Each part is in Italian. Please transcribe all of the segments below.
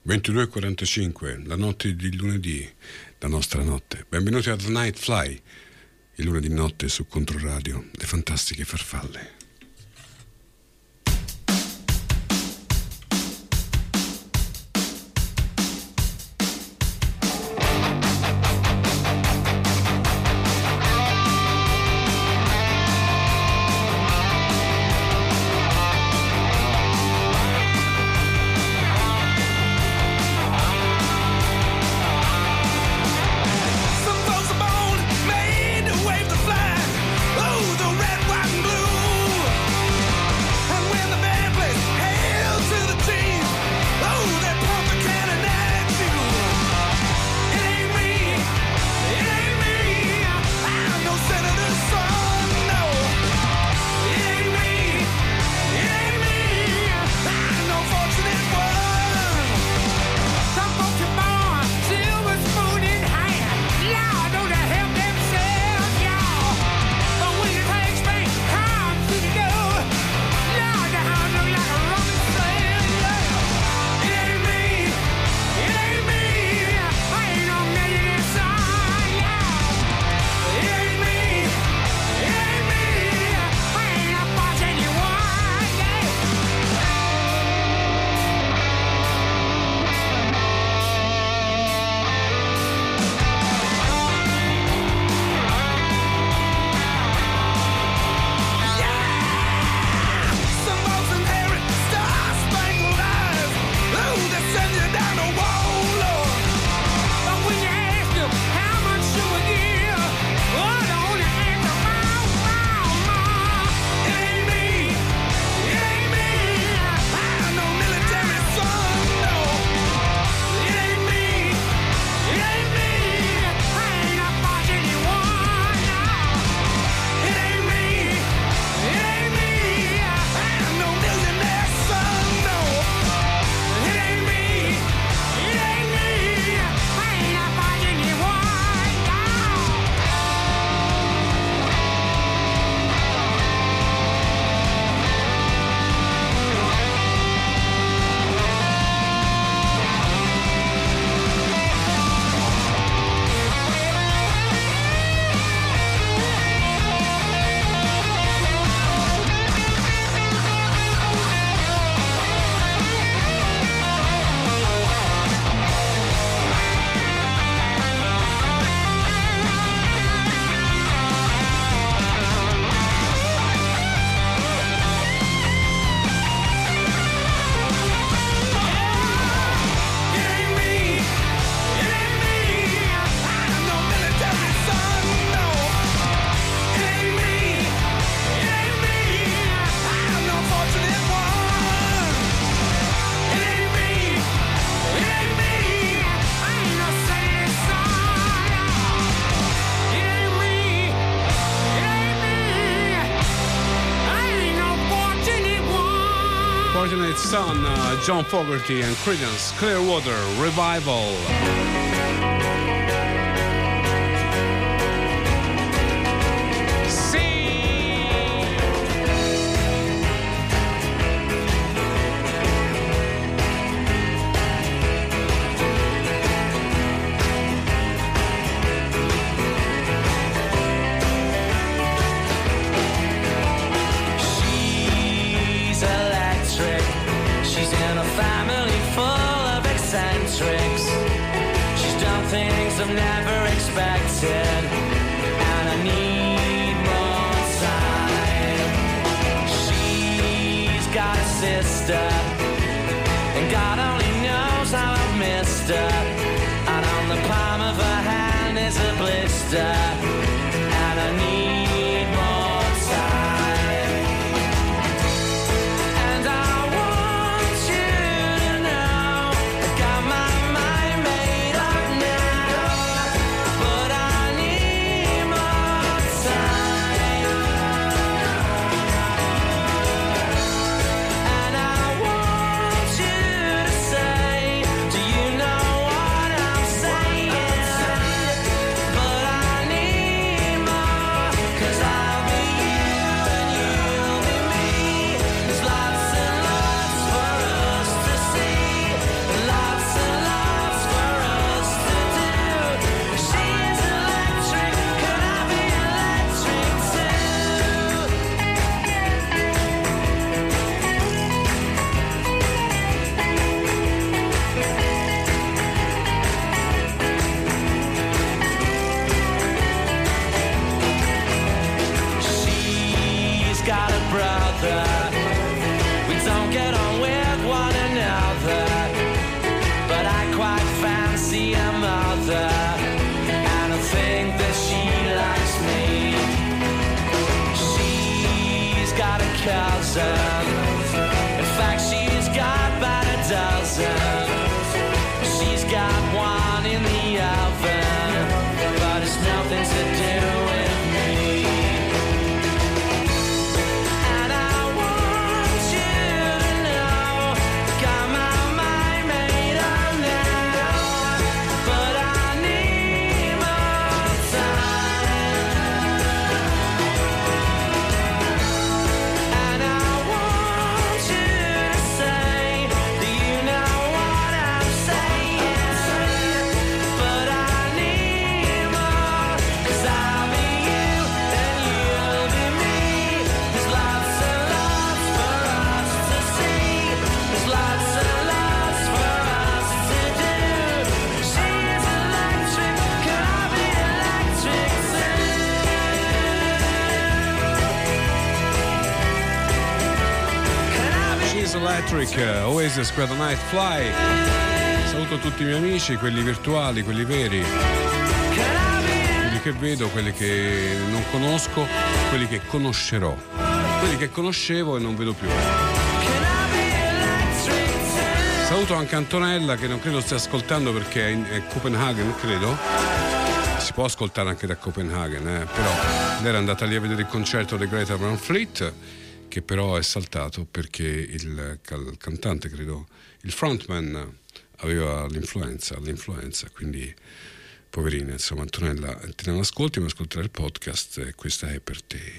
22:45, la notte di lunedì, la nostra notte. Benvenuti a The Night Fly, il lunedì notte su Controradio, le fantastiche farfalle. Son, John Fogerty and Creedence Clearwater Revival. I've never expected, and I need more time. She's got a sister, and God only knows how I've missed her. And on the palm of her hand is a blister, and I need more time. And I want you to know I got my mind made up now, but I need more time. And I want you to say, do you know what I'm saying? But I need dozen. She's got one in the oven, but it's nothing to do with me. And I want you to know, got my mind made up now, but I need more time. And I want you to say, do you know what I'm saying? But I need more, 'cause I'll be you and you'll be me. There's lots and lots for us to see. There's lots and lots for us to do. She's electric, can I be electric too? She's Electric, Oasis, Square the Night Fly. Saluto tutti i miei amici, quelli virtuali, quelli veri, quelli che vedo, quelli che non conosco, quelli che conoscerò, quelli che conoscevo e non vedo più. Saluto anche Antonella, che non credo stia ascoltando perché è Copenaghen, credo. Si può ascoltare anche da Copenaghen, però lei era andata lì a vedere il concerto dei Greta Van Fleet, che però è saltato perché il cantante, credo, il frontman aveva l'influenza, quindi poverina, insomma. Antonella, te non ascolti, ma ascoltare il podcast, e questa è per te.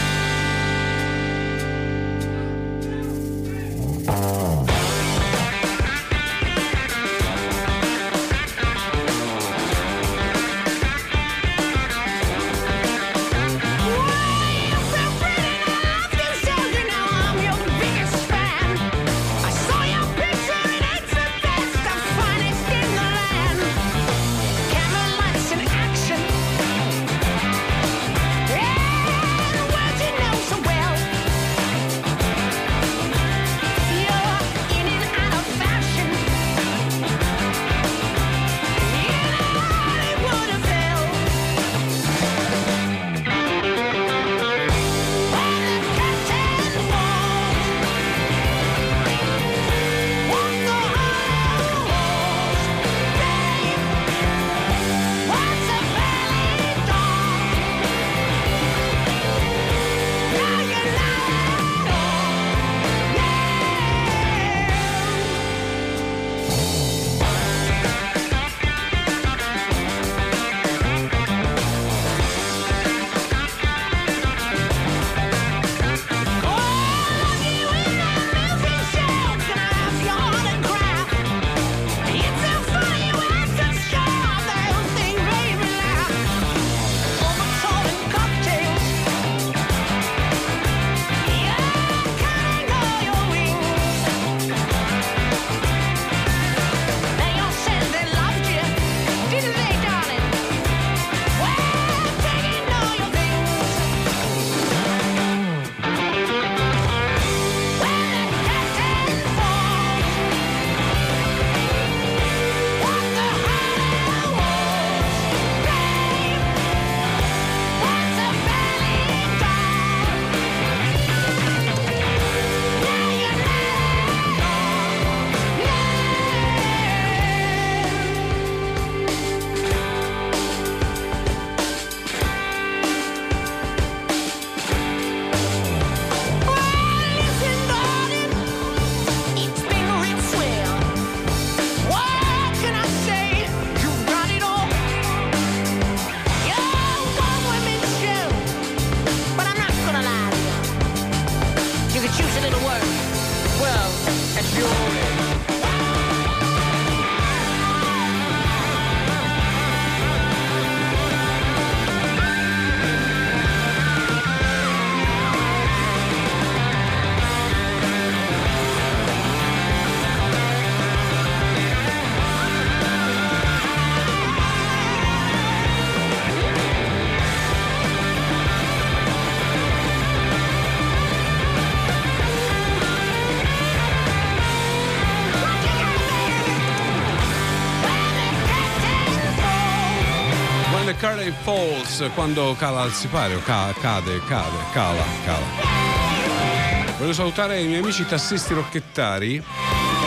Curly Falls, quando cala al sipario, cala. Voglio salutare i miei amici tassisti rocchettari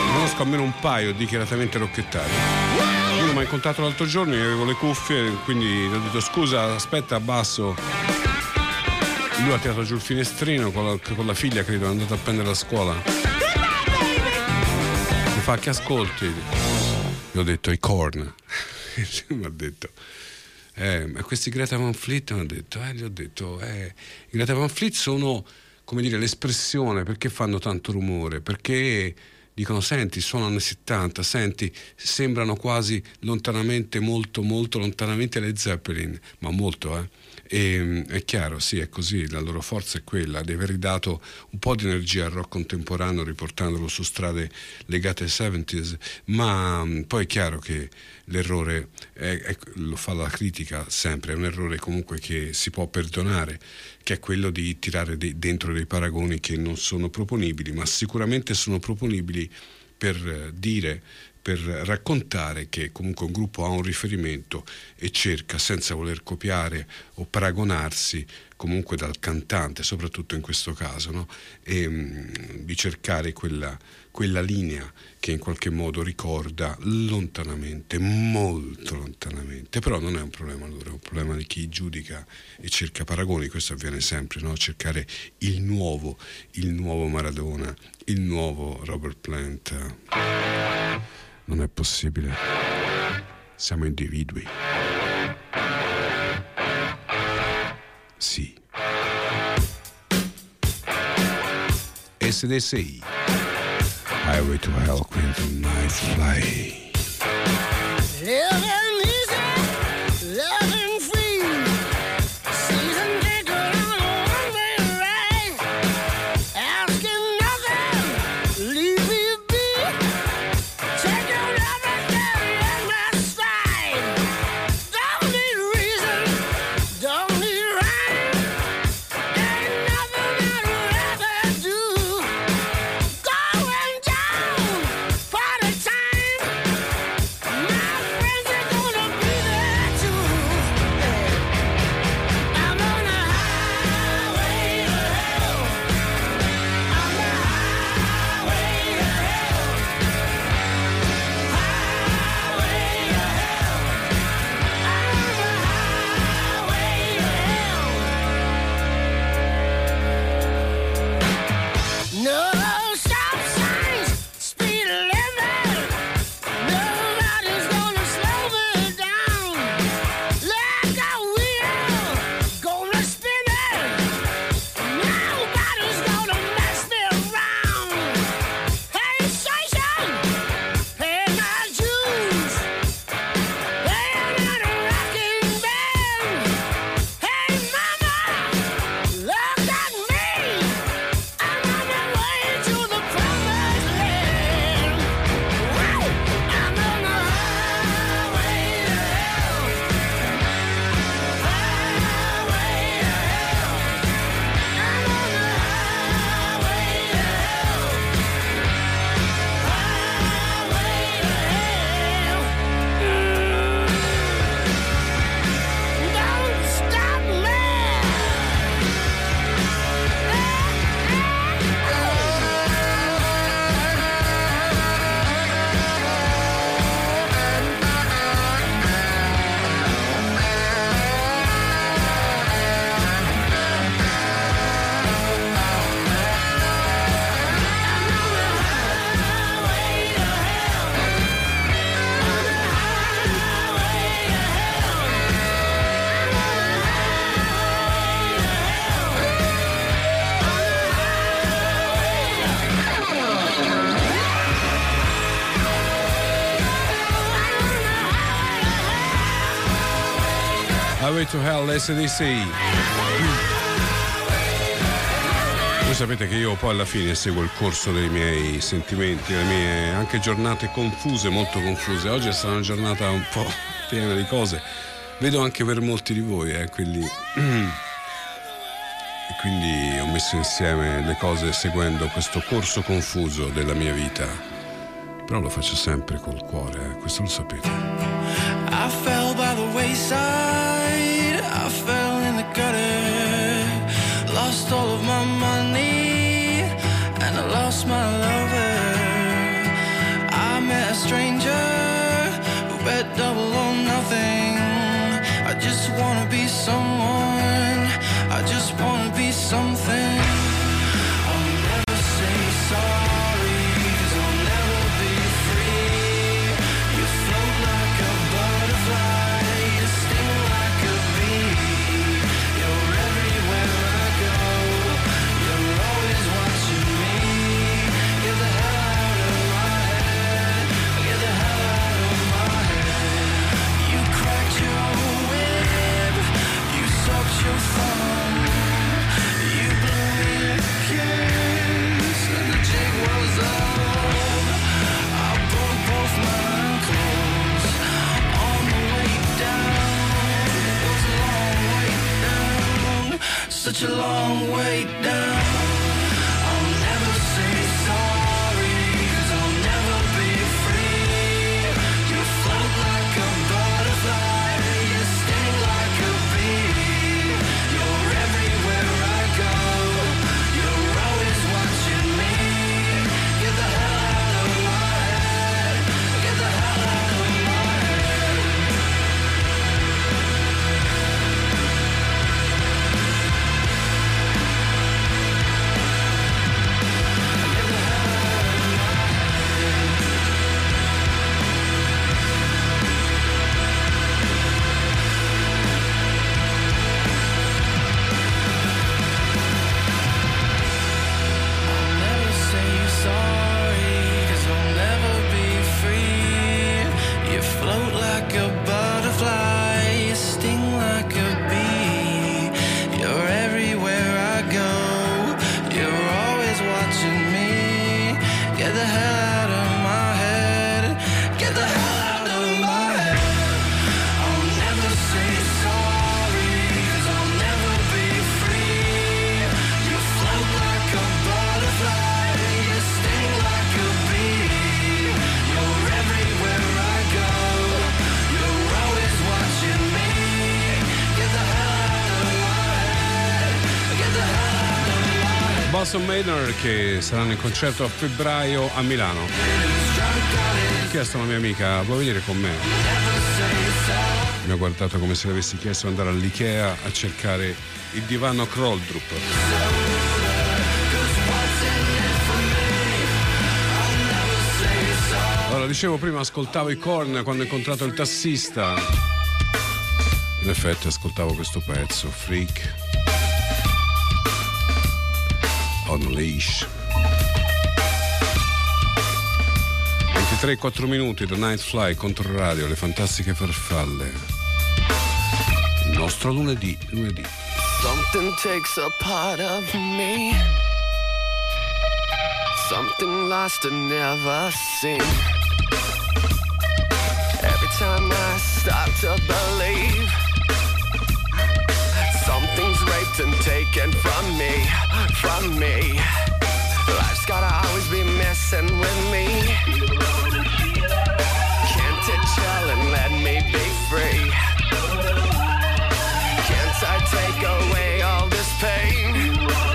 conosco almeno un paio dichiaratamente rockettari. Uno mi ha incontrato l'altro giorno, io avevo le cuffie, quindi gli ho detto scusa, aspetta, abbasso. Lui ha tirato giù il finestrino con la figlia, credo, è andata a prendere la scuola. Mi fa, che ascolti? Gli ho detto i Korn. Mi ha detto questi Greta Van Fleet, mi ha detto, gli ho detto i Greta Van Fleet sono, come dire, l'espressione. Perché fanno tanto rumore? Perché dicono, senti, sono anni 70, senti, sembrano quasi lontanamente, molto molto lontanamente le Zeppelin, ma molto, E è chiaro, sì, è così, la loro forza è quella di aver ridato un po' di energia al rock contemporaneo riportandolo su strade legate ai 70s, ma poi è chiaro che l'errore lo fa la critica sempre, è un errore comunque che si può perdonare, che è quello di tirare dentro dei paragoni che non sono proponibili, ma sicuramente sono proponibili per dire, per raccontare che comunque un gruppo ha un riferimento e cerca, senza voler copiare o paragonarsi comunque dal cantante, soprattutto in questo caso, no? Di cercare quella linea che in qualche modo ricorda lontanamente, molto lontanamente, però non è un problema loro, è un problema di chi giudica e cerca paragoni. Questo avviene sempre, no? Cercare il nuovo Maradona, il nuovo Robert Plant. Non è possibile. Siamo individui. Sì. SDSI. Highway to Hell, Quentin Night Fly. Living easy, living free. Season ticket on a one-way ride. Asking nothing, leave me be. Take your love and carry at my side. Don't need reason, don't need rhyme. Ain't nothing I'd rather do. Going down, party time. My friends are gonna be there too. I'm on the highway to hell. On the highway to hell. Highway to hell. I'm on the highway to hell. No stop signs, speed limit. Nobody's gonna slow me down. Like a wheel, gonna spin it. Nobody's gonna mess me around. Hey, station, pay my dues. Playing in a rocking band. Hey, mama, look at me. I'm on my way to the promised land. Wow, I'm on the highway to hell. Highway to hell. I'm on the highway to hell. Highway to hell. Don't stop me. Highway to Hell, SDC. Voi sapete che io poi alla fine seguo il corso dei miei sentimenti, le mie anche giornate confuse, molto confuse. Oggi è stata una giornata un po' piena di cose. Vedo anche per molti di voi, quelli. E quindi ho messo insieme le cose seguendo questo corso confuso della mia vita. Però lo faccio sempre col cuore, questo lo sapete. I fell by the wayside, I fell in the gutter, lost all of my money, and I lost my lover. stranger who bet double or nothing. I just wanna be someone, I just wanna be something. I'll never say sorry, 'cause I'll never be free. You float like a butterfly, you sting like a bee. You're everywhere I go, you're always watching me. Get the hell out of my head, get the hell out of my head. You cracked your whip, you sucked your thumb, you blew me a kiss, and the jig was up. I broke both my ankles on the way down. It was a long way down, such a long way down. I'll never say sorry, 'cause I'll never be free. You float like a butterfly, you sting like a bee. You're everywhere I go, you're always watching me. Get the hell out of my head, get the hell out of my head. I'll never say sorry, 'cause I'll never be free. You float like a butterfly, you sting like a bee. You're everywhere I go, you're always watching me. Get the hell out of my head, get the hell out of my head. I'll never say sorry, 'cause I'll never be free. You float like a butterfly, you sting like a bee. You're everywhere I go, you're always watching me. Get the hell out of my head, get the hell out of my head. Boston Manor che saranno in concerto a febbraio a Milano. Ho chiesto a una mia amica, vuoi venire con me? Mi ha guardato come se le avessi chiesto di andare all'Ikea a cercare il divano Kroldrup. Allora, dicevo prima, ascoltavo i Korn quando ho incontrato il tassista. In effetti ascoltavo questo pezzo, Freak on a Leash. 23-4 minuti da Nightfly contro radio, le fantastiche farfalle. Il nostro lunedì. Something takes a part of me, something lost and never seen. Every time I start to believe, something's raped and taken from me. Life's gotta always be messing with me. Can't it chill and let me be free? Can't I take away all this pain?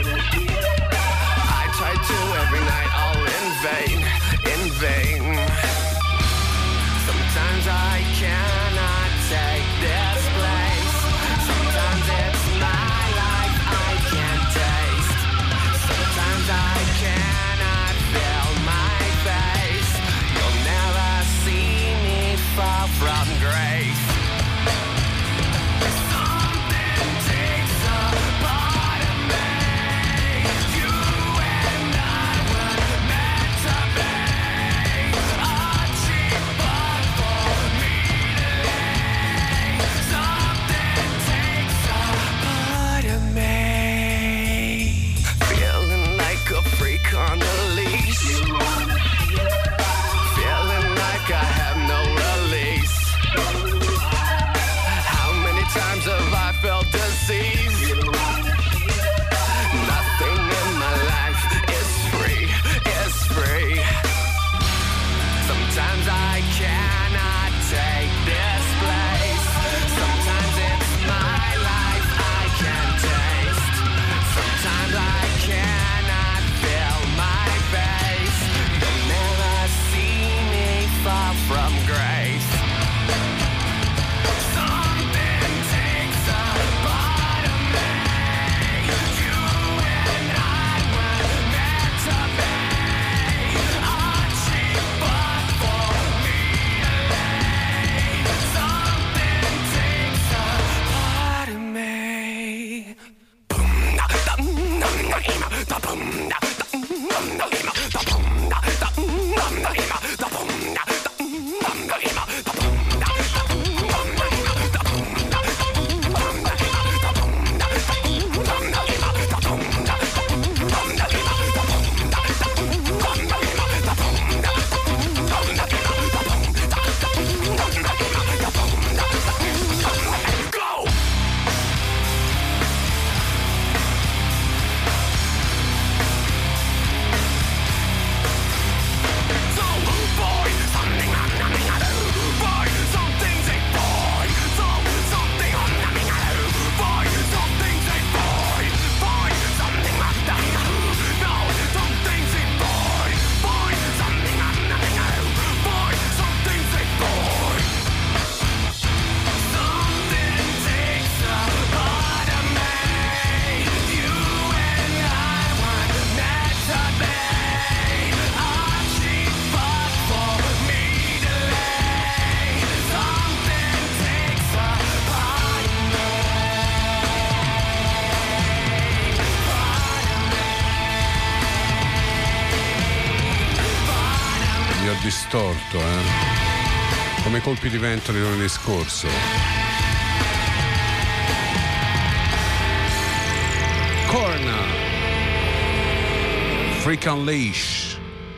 I try to every night, all in vain. Sometimes I cannot take this place. Sometimes it's my life I can't taste. Sometimes I cannot feel my face. You'll never see me fall from grace. Something takes a part of me. You and I were meant to be. A cheap bug for me to lay. Something takes a part of me. Feeling like a freak on a leash. Feeling like I have no release. distorto, come colpi di vento di lunedì scorso. Corna, Freak Unleash.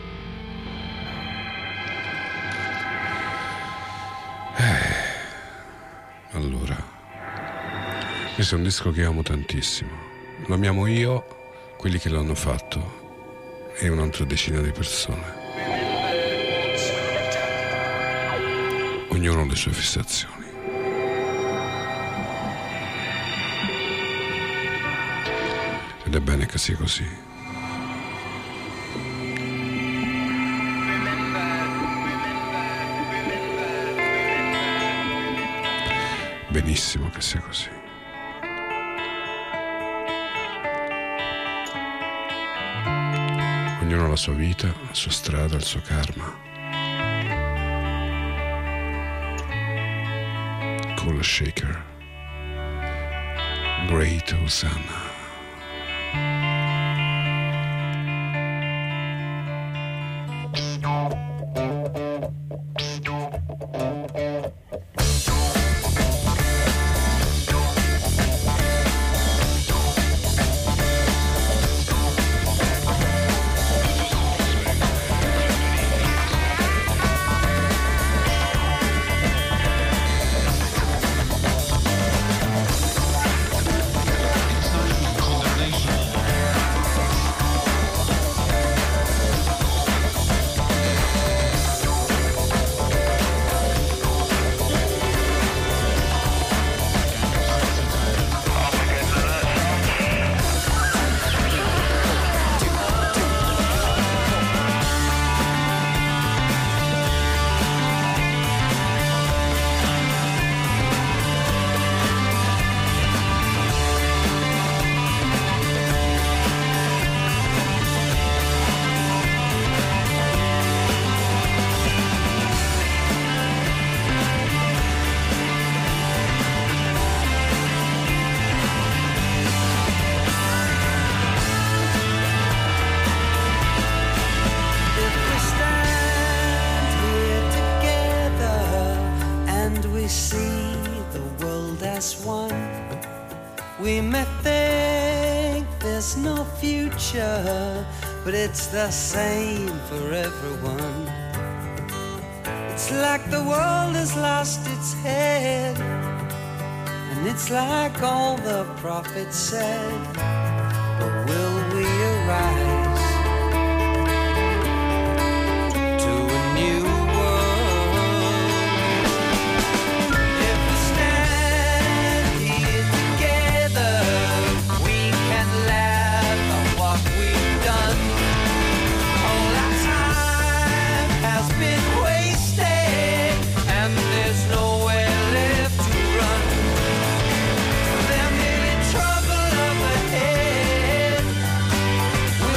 Allora, questo è un disco che amo tantissimo. Lo amiamo io, quelli che l'hanno fatto e un'altra decina di persone. Ognuno ha le sue fissazioni. Ed è bene che sia così. Benissimo che sia così. Ognuno ha la sua vita, la sua strada, il suo karma. Kula Shaker, Great Hosanna. But it's the same for everyone. It's like the world has lost its head, and it's like all the prophets said. But will we arise to a new world? If we stand here together, we can laugh at what we've done. All our time has been wasted, and there's nowhere left to run. There may be trouble up ahead.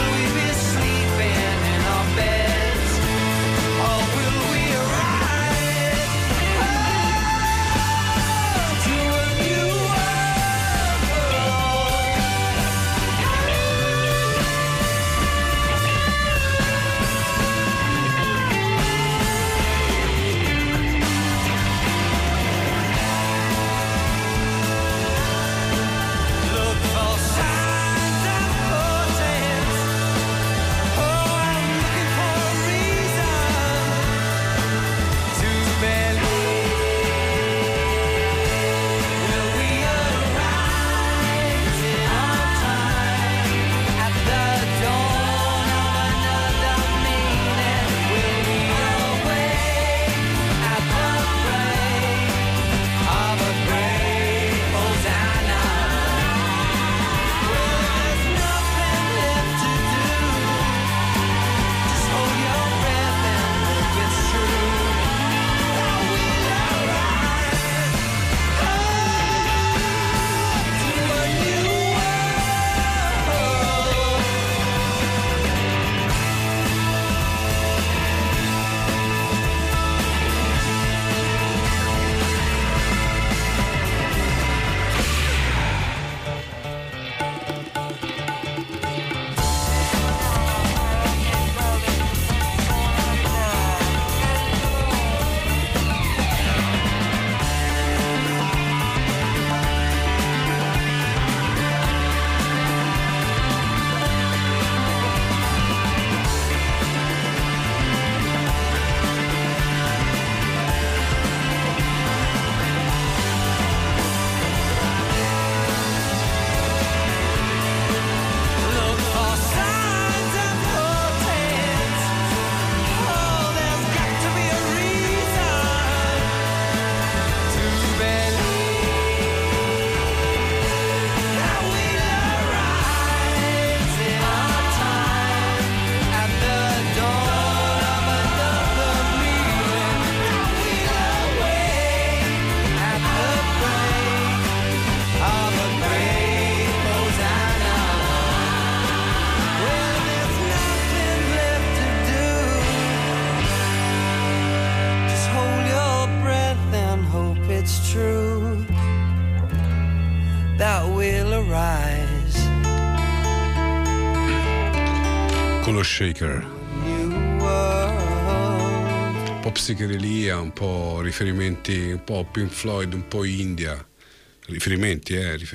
con lo shaker. New world. Un po' psichedelia, un po' riferimenti, un po' Pink Floyd, un po' India. Riferimenti.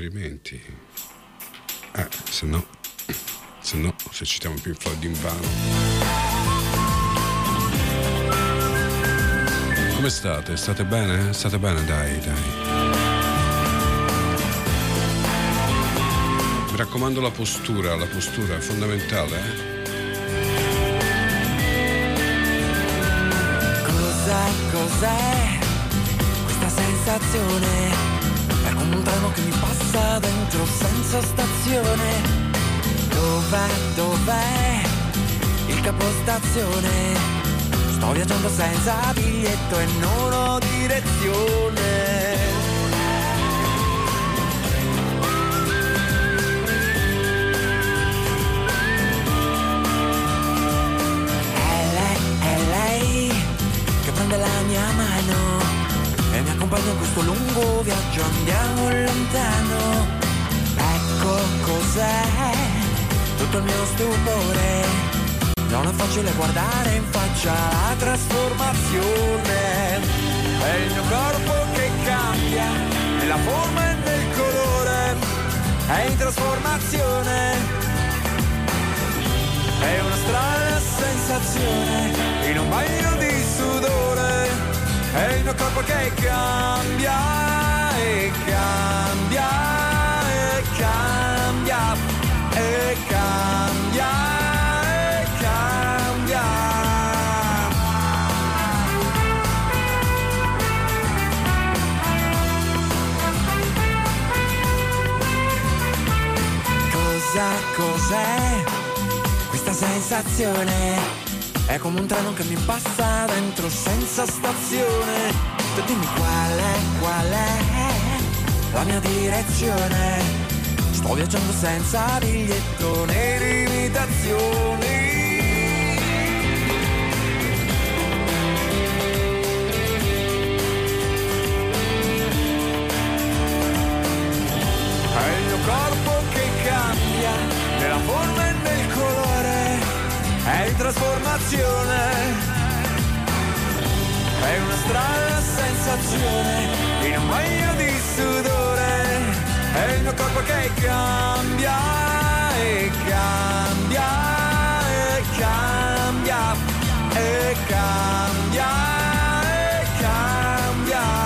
Se no, se citiamo Pink Floyd in vano. Come state? State bene? State bene? Dai. Mi raccomando la postura è fondamentale, Cos'è questa sensazione? È come un treno che mi passa dentro senza stazione. Dov'è il capostazione? Sto viaggiando senza biglietto e non ho direzione. Prende la mia mano e mi accompagna in questo lungo viaggio, andiamo lontano. Ecco cos'è tutto il mio stupore, non è facile guardare in faccia la trasformazione. È il mio corpo che cambia nella forma e nel colore, è in trasformazione, è una strana sensazione in un bagno di sudore, è il mio corpo che cambia e cambia e cambia e cambia e cambia. Cos'è questa sensazione? È come un treno che mi passa dentro senza stazione. Tu dimmi qual è la mia direzione. Sto viaggiando senza biglietto né limitazioni. È il mio corpo che cambia nella forma e nel colore, è in trasformazione, è una strana sensazione in un bagno di sudore, è il mio corpo che cambia e cambia e cambia e cambia e cambia.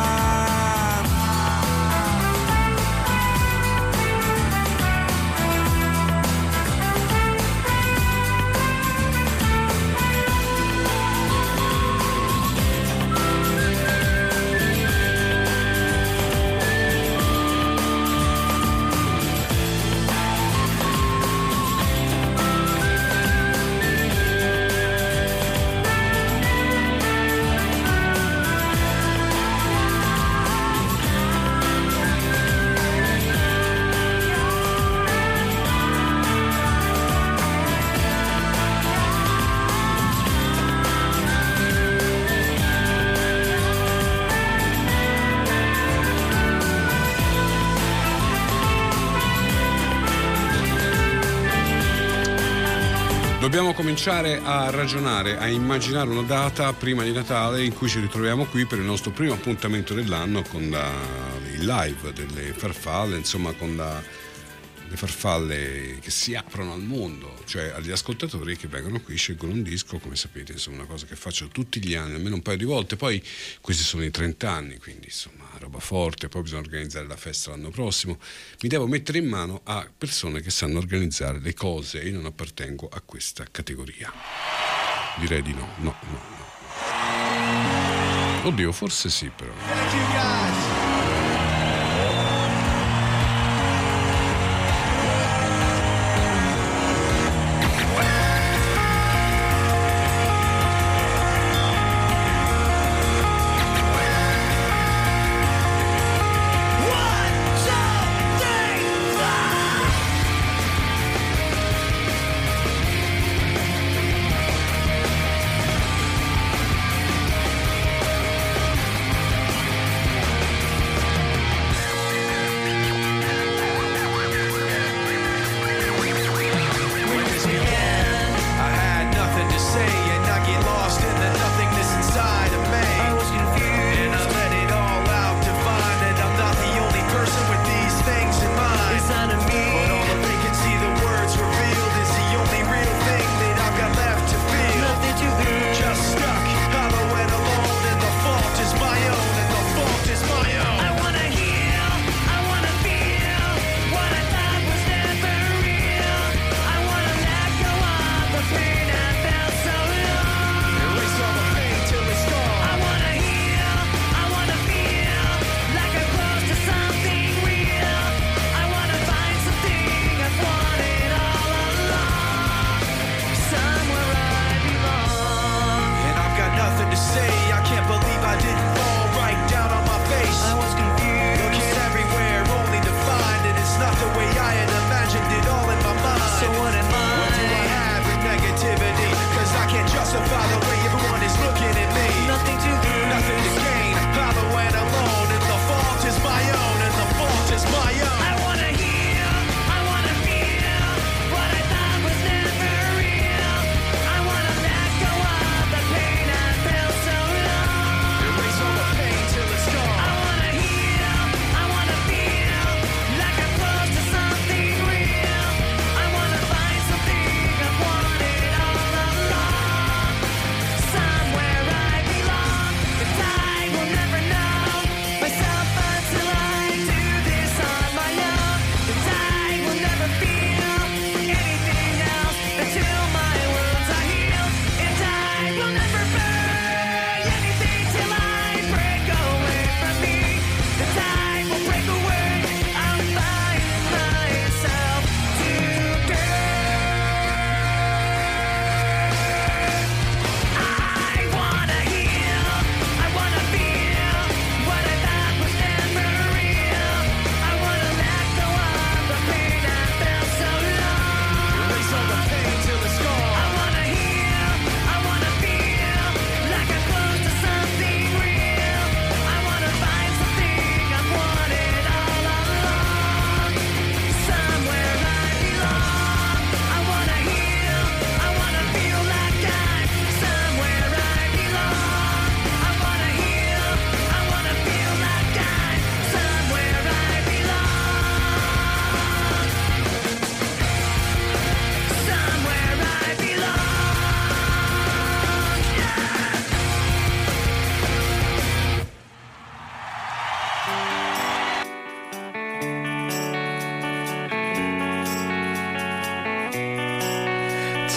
Dobbiamo cominciare a ragionare, a immaginare una data prima di Natale in cui ci ritroviamo qui per il nostro primo appuntamento dell'anno con il live delle farfalle, insomma con le farfalle che si aprono al mondo, cioè agli ascoltatori che vengono qui, scelgono un disco, come sapete, insomma una cosa che faccio tutti gli anni, almeno un paio di volte. Poi questi sono i 30 anni, quindi insomma roba forte, poi bisogna organizzare la festa l'anno prossimo, mi devo mettere in mano a persone che sanno organizzare le cose e io non appartengo a questa categoria. Direi di no. Oddio, forse sì però.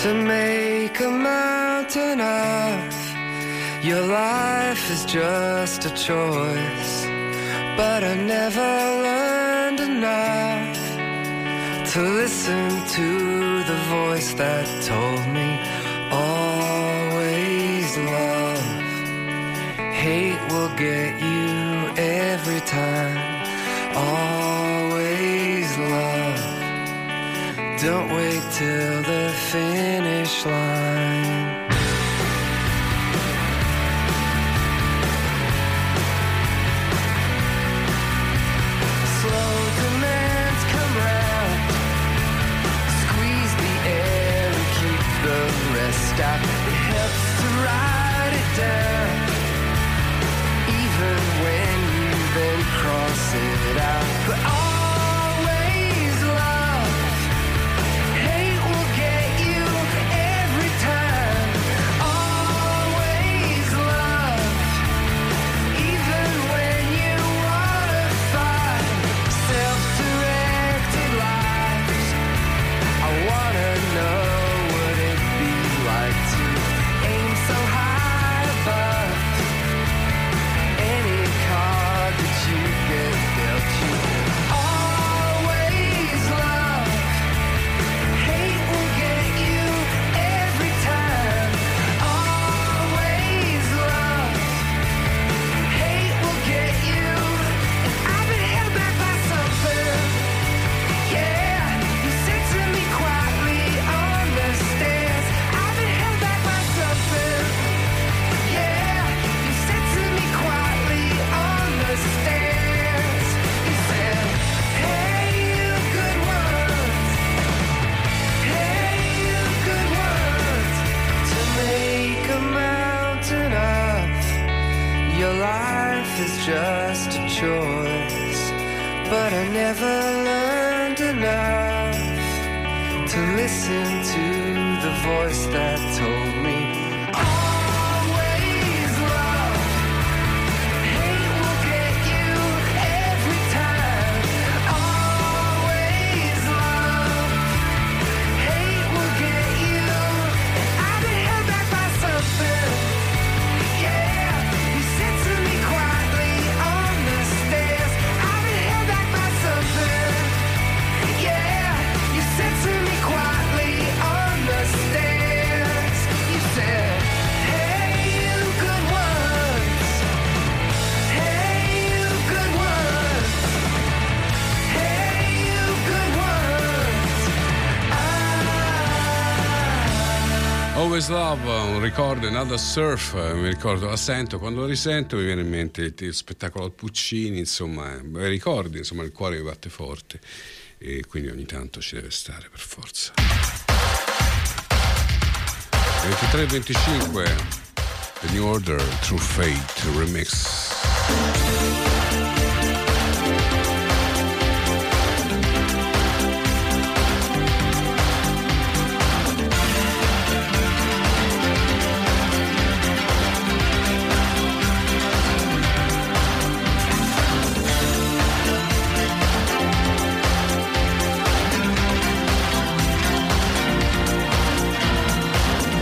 to make a mountain of. Your life is just a choice, but I never learned enough to listen to the voice that told me always love. Hate will get you every time. Always love. Don't wait till the finish line. Slow demands come round. Squeeze the air and keep the rest out. It helps to write it down, even when you then cross it out. But always love. Hate will get you every time. Always love. Even when you wanna fight. Self-directed lives. I wanna know what it'd be like to aim so high above any card that you get dealt you. Always love. Hate will get you every time. Always love. Hate will get you. And I've been held back by something. Yeah, you said to me quietly on the stairs. I've been held back by something. Yeah, you said to me quietly on the stairs. You said, hey, you good ones. Hey, you good ones. To make a mountain of. Your life is just a choice, but I never learned enough to listen to the voice that told me always love. Hate will get you every time. Always love. Hate will get you. And I've been held back by something. Yeah, you said to me quietly on the stairs. I've been held back by something. Yeah, you said to me quietly on the stairs. You said, hey, you good ones. Hey, you good ones. Hey, you good ones. Always Love, un ricordo in Ada Surf, mi ricordo, la sento, quando la risento mi viene in mente il spettacolo al Puccini, insomma, ricordi, insomma, il cuore mi batte forte e quindi ogni tanto ci deve stare per forza. 23-25, The New Order, True Fate Remix.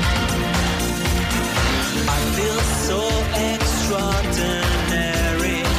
I feel so extraordinary.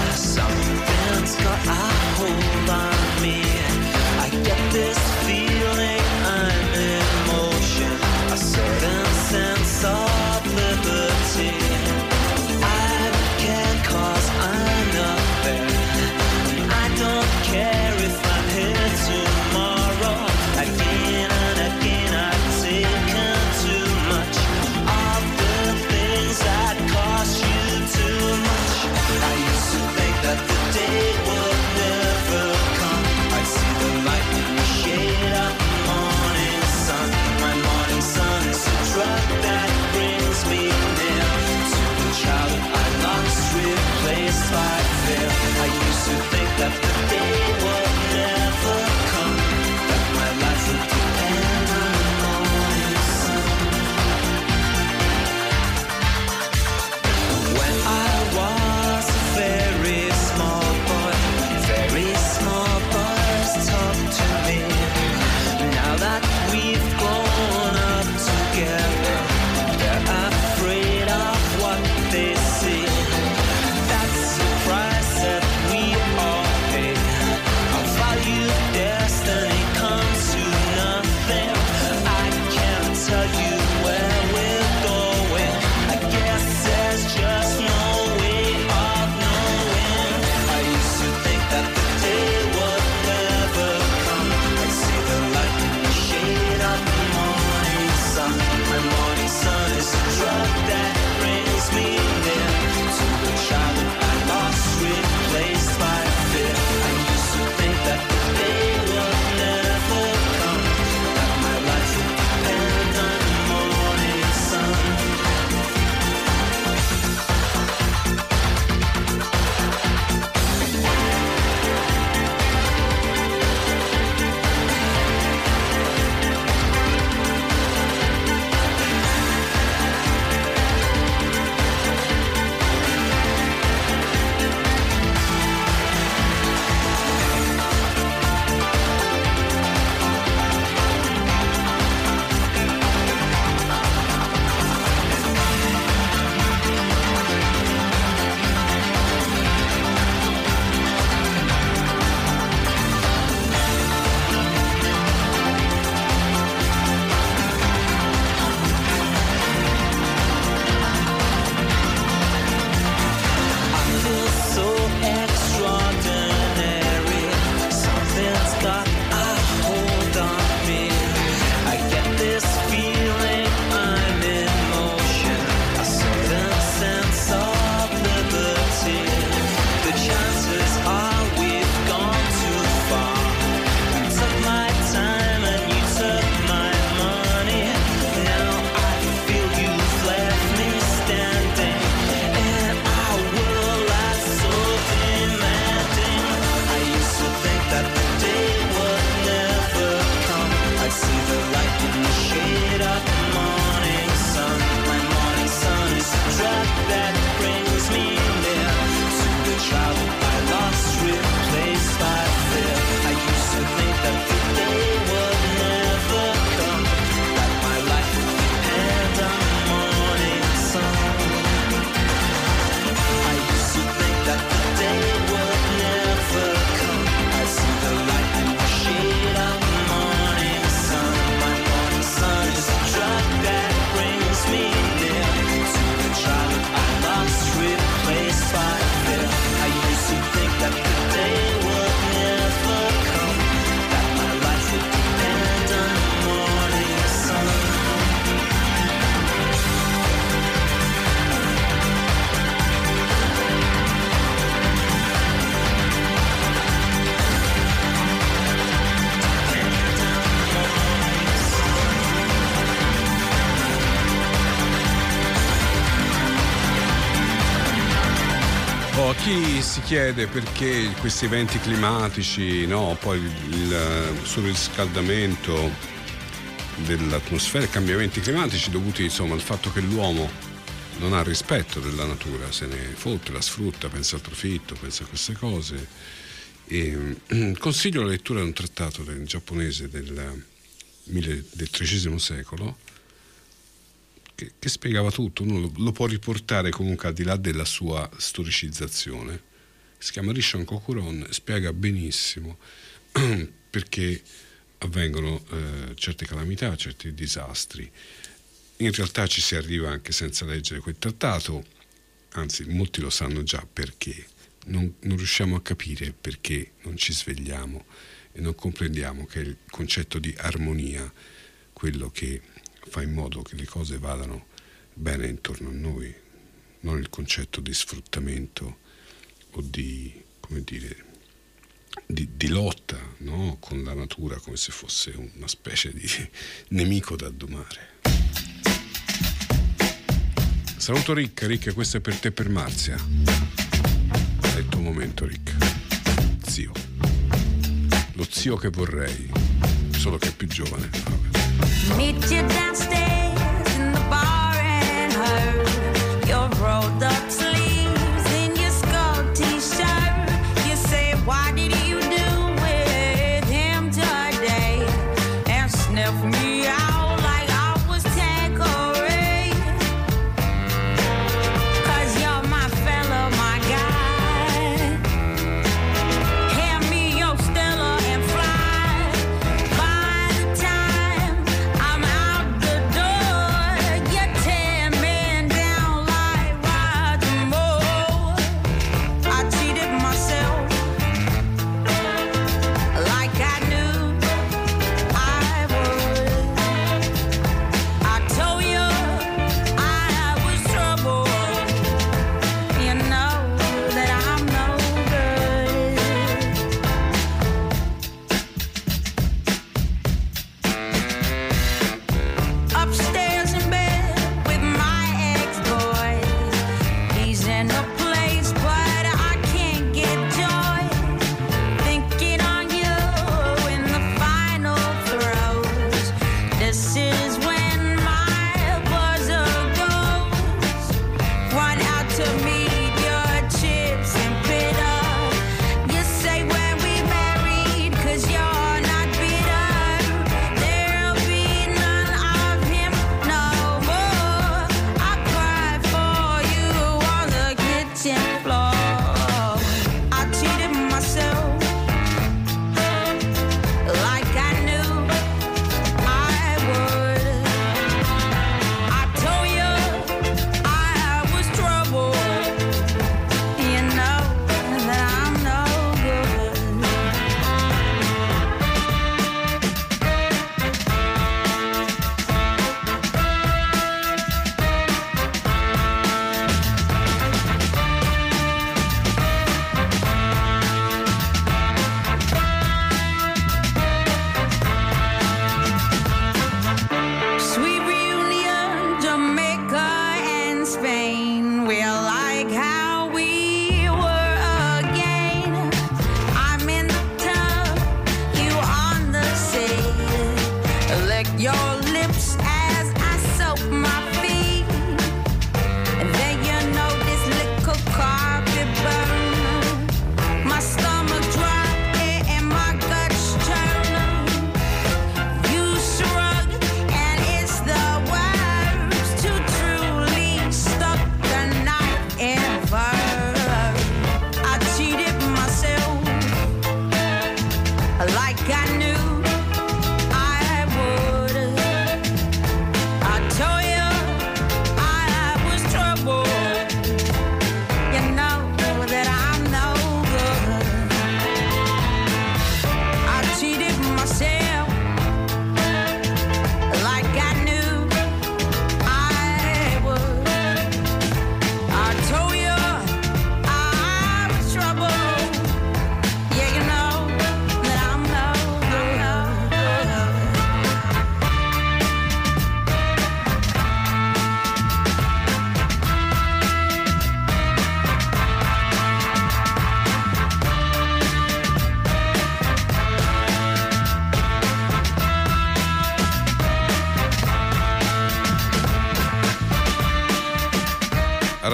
a chi si chiede perché questi eventi climatici, no, poi il surriscaldamento dell'atmosfera, i cambiamenti climatici dovuti insomma al fatto che l'uomo non ha rispetto della natura, se ne fotte, la sfrutta, pensa al profitto, pensa a queste cose. E consiglio la lettura di un trattato giapponese del XIII secolo che spiegava tutto. Uno lo può riportare comunque al di là della sua storicizzazione. Si chiama Rishon Kokuron, spiega benissimo perché avvengono certe calamità, certi disastri. In realtà ci si arriva anche senza leggere quel trattato, anzi molti lo sanno già perché. Non riusciamo a capire perché non ci svegliamo e non comprendiamo che è il concetto di armonia quello che fa in modo che le cose vadano bene intorno a noi, non il concetto di sfruttamento o di, come dire, di lotta, no? Con la natura come se fosse una specie di nemico da domare. Saluto Rick, questo è per te, per Marzia. È il tuo momento, Rick. Zio. Lo zio che vorrei, solo che è più giovane. Meet you downstairs in the bar and her. Your rolled up sleeves in your skull t-shirt. You say, why did you do with him today? And sniff me out like I was Tanqueray. 'Cause you're my fella, my guy. Hand me your Stella and fly. By the time I'm out the door, you're 10 men down like Roger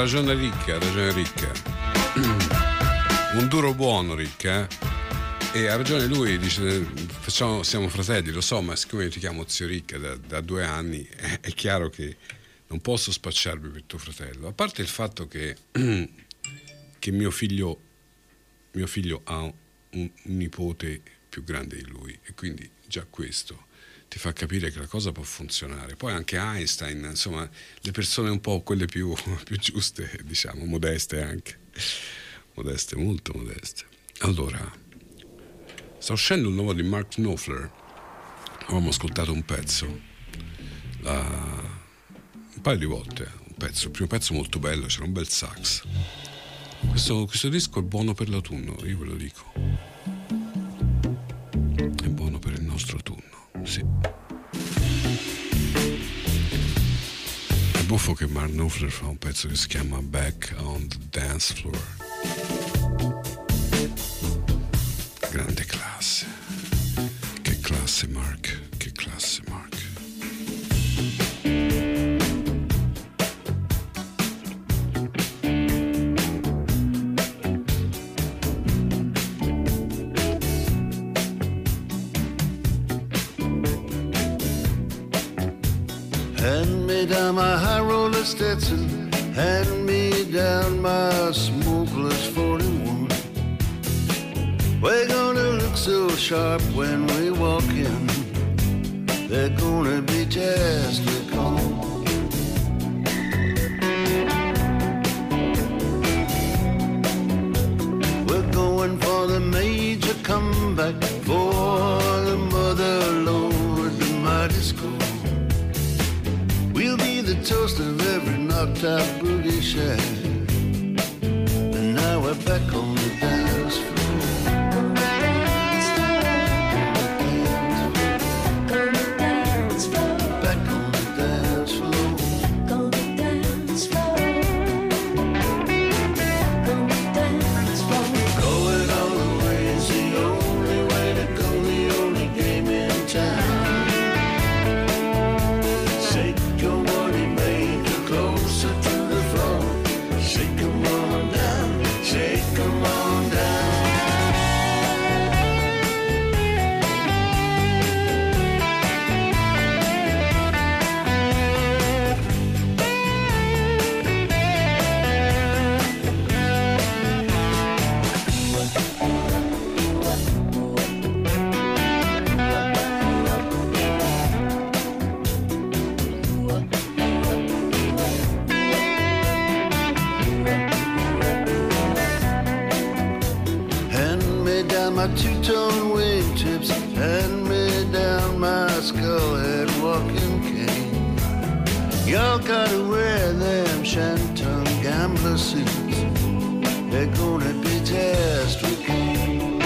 ragione Ricca. Un duro buono Ricca, e ha ragione lui, dice siamo fratelli, lo so, ma siccome io ti chiamo zio Ricca da 2 anni, è chiaro che non posso spacciarmi per tuo fratello, a parte il fatto che mio figlio ha un nipote più grande di lui, e quindi già questo ti fa capire che la cosa può funzionare. Poi anche Einstein, insomma, le persone un po' quelle più giuste, diciamo, modeste anche, modeste, molto modeste. Allora, sta uscendo il nuovo di Mark Knopfler, avevamo ascoltato un pezzo un paio di volte, il primo pezzo molto bello, c'era un bel sax. Questo disco è buono per l'autunno, io ve lo dico, è buono per il nostro autunno, sì. È buffo che Mark Knopfler fa un pezzo che si chiama Back on the Dance Floor. Grande classe. Che classe Mark, che classe Mark. Hand me down my high roller Stetson, hand me down my smokeless 41. We're gonna look so sharp when we walk in, they're gonna be just recalled. We're going for the major comeback, for the mother lord, the mighty school. We'll be the toast of every knocked out boogie shack, and now we're back on the dance floor. Two-tone wingtips, hand me down my skull-head walking cane. Y'all gotta wear them shantung gambler suits, they're gonna be just okay.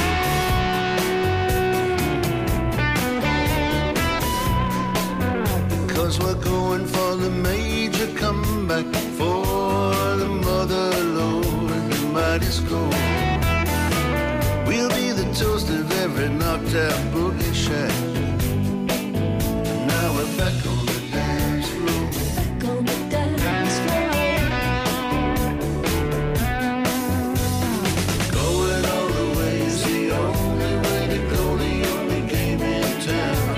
Cause we're going for the major comeback, for the mother lord, the mighty score. We'll be the toast of every knocked out boogie shack, and now we're back on the dance floor. Back on the dance floor. Going all the way is the only way to go, the only game in town.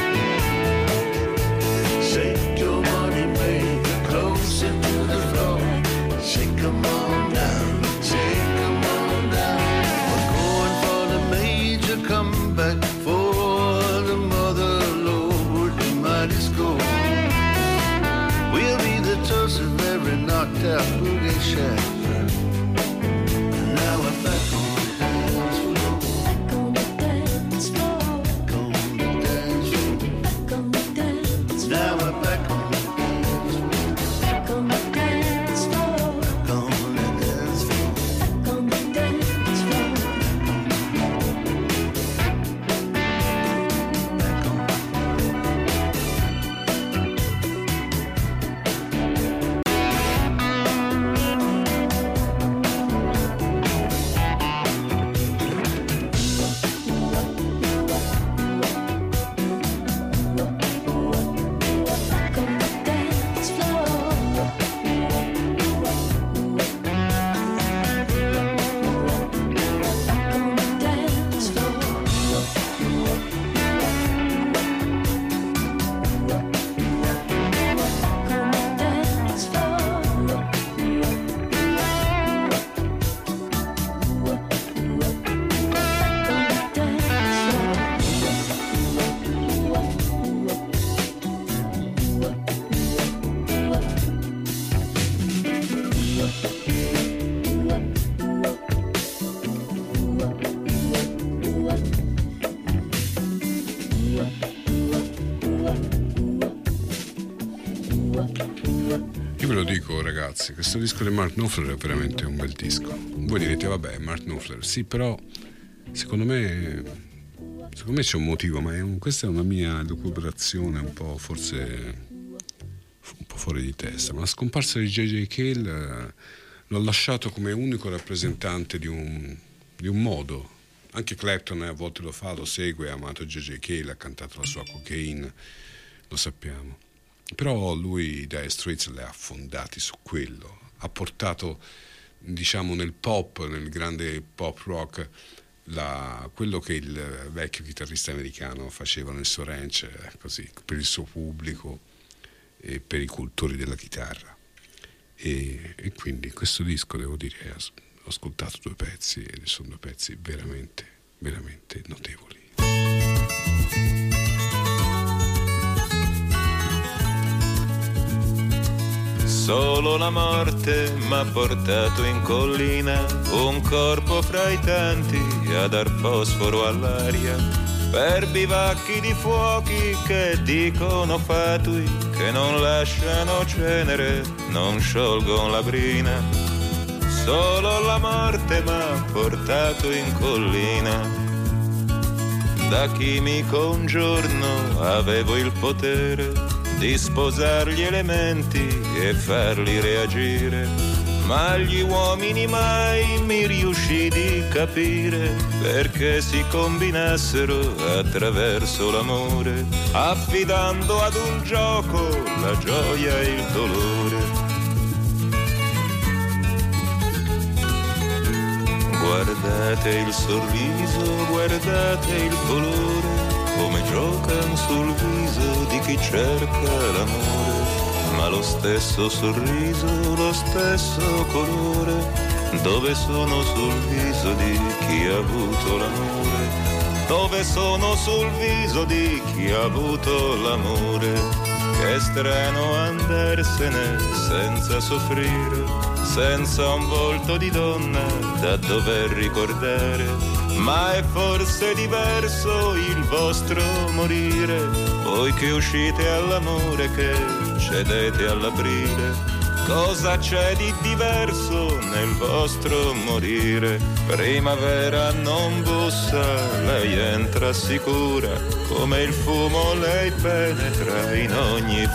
Shake your money maker closer to the floor. Shake 'em on down, shake 'em on down. Come back for the mother lord, the mighty score. ragazzi, questo disco di Mark Knopfler è veramente un bel disco. Voi direte vabbè, Mark Knopfler, sì, però secondo me c'è un motivo, ma questa è una mia lucubrazione un po' forse un po' fuori di testa, ma la scomparsa di J.J. Cale l'ho lasciato come unico rappresentante di un modo. Anche Clapton a volte lo fa, lo segue, ha amato J.J. Cale, ha cantato la sua Cocaine, lo sappiamo. Però lui i Dire Straits le ha fondati su quello, ha portato, diciamo, nel pop, nel grande pop rock, quello che il vecchio chitarrista americano faceva nel suo ranch, così, per il suo pubblico e per i cultori della chitarra. E quindi questo disco, devo dire, ho ascoltato 2 pezzi e sono 2 pezzi veramente, veramente notevoli. Solo la morte m'ha portato in collina, un corpo fra i tanti a dar fosforo all'aria, per bivacchi di fuochi che dicono fatui, che non lasciano cenere, non sciolgono la brina. Solo la morte m'ha portato in collina, da chimico un giorno avevo il potere di sposare gli elementi e farli reagire, ma gli uomini mai mi riuscì di capire perché si combinassero attraverso l'amore, affidando ad un gioco la gioia e il dolore. Guardate il sorriso, guardate il colore, come giocan sul viso di chi cerca l'amore, ma lo stesso sorriso, lo stesso colore, dove sono sul viso di chi ha avuto l'amore, dove sono sul viso di chi ha avuto l'amore. Che strano andarsene senza soffrire, senza un volto di donna da dover ricordare, ma è forse diverso il vostro morire, voi che uscite all'amore, che cedete all'aprile. Cosa c'è di diverso nel vostro morire? Primavera non bussa, lei entra sicura, come il fumo lei penetra in ogni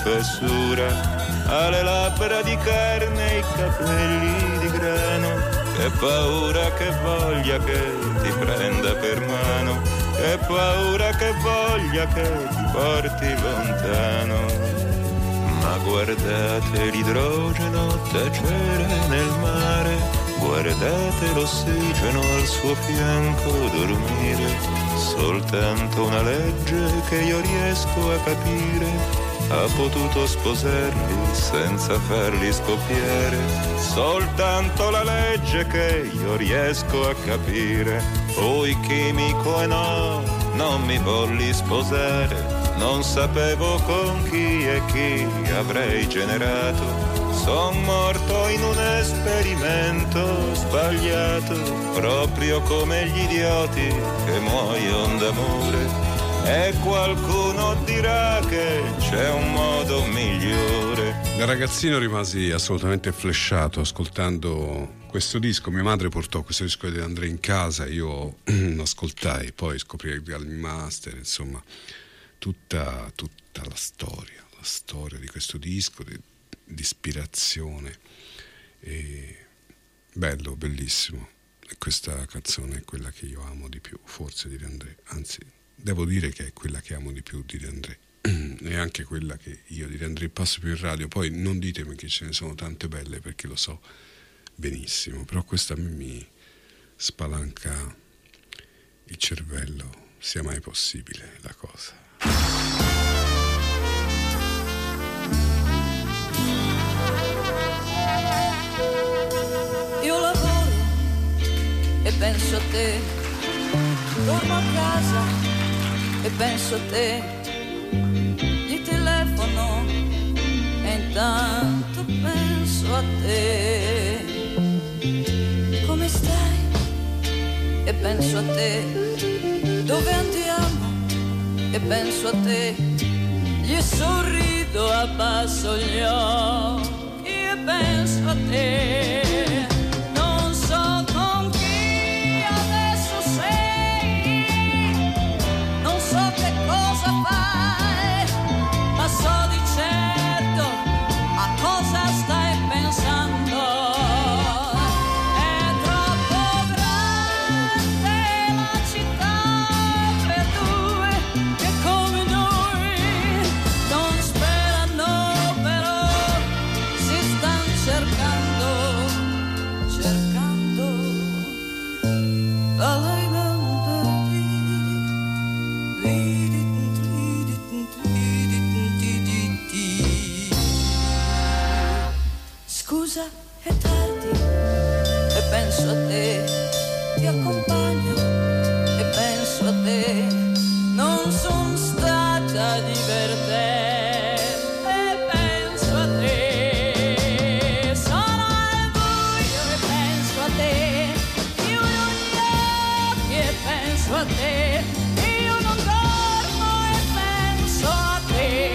fessura. Ha le labbra di carne, i capelli di grano, che paura, che voglia che ti prenda per mano, che paura, che voglia che ti porti lontano. Ma guardate l'idrogeno tacere nel mare, guardate l'ossigeno al suo fianco dormire, soltanto una legge che io riesco a capire ha potuto sposarli senza farli scoppiare, soltanto la legge che io riesco a capire. Poi chimico e no, non mi volli sposare, non sapevo con chi e chi avrei generato, son morto in un esperimento sbagliato, proprio come gli idioti che muoiono d'amore. E qualcuno dirà che c'è un modo migliore. Da ragazzino rimasi assolutamente flashato ascoltando questo disco. Mia madre portò questo disco di Andrea in casa, io lo ascoltai, poi scoprì il master, insomma tutta la storia di questo disco, di ispirazione, e bello, bellissimo. E questa canzone è quella che io amo di più forse di De André, anzi devo dire che è quella che amo di più di De André, è anche quella che io di De André passo più in radio. Poi non ditemi che ce ne sono tante belle, perché lo so benissimo, però questa a me mi spalanca il cervello, sia mai possibile la cosa. Io lavoro e penso a te, torno a casa e penso a te, gli telefono e intanto penso a te. Come stai? E penso a te. Dove andiamo? E penso a te. Gli sorrido, abbasso gli occhi e penso a te. Non so con chi adesso sei, non so che cosa fai, ma so di certo a cosa stai pensando. È troppo grande la città per due che come noi non sperano, però si stan cercando, cercando. Scusa, è tardi e penso a te, ti accompagno e penso a te, non son stata divertente e penso a te, sono al buio e penso a te, chiudo gli occhi e penso a te, io non dormo e penso a te.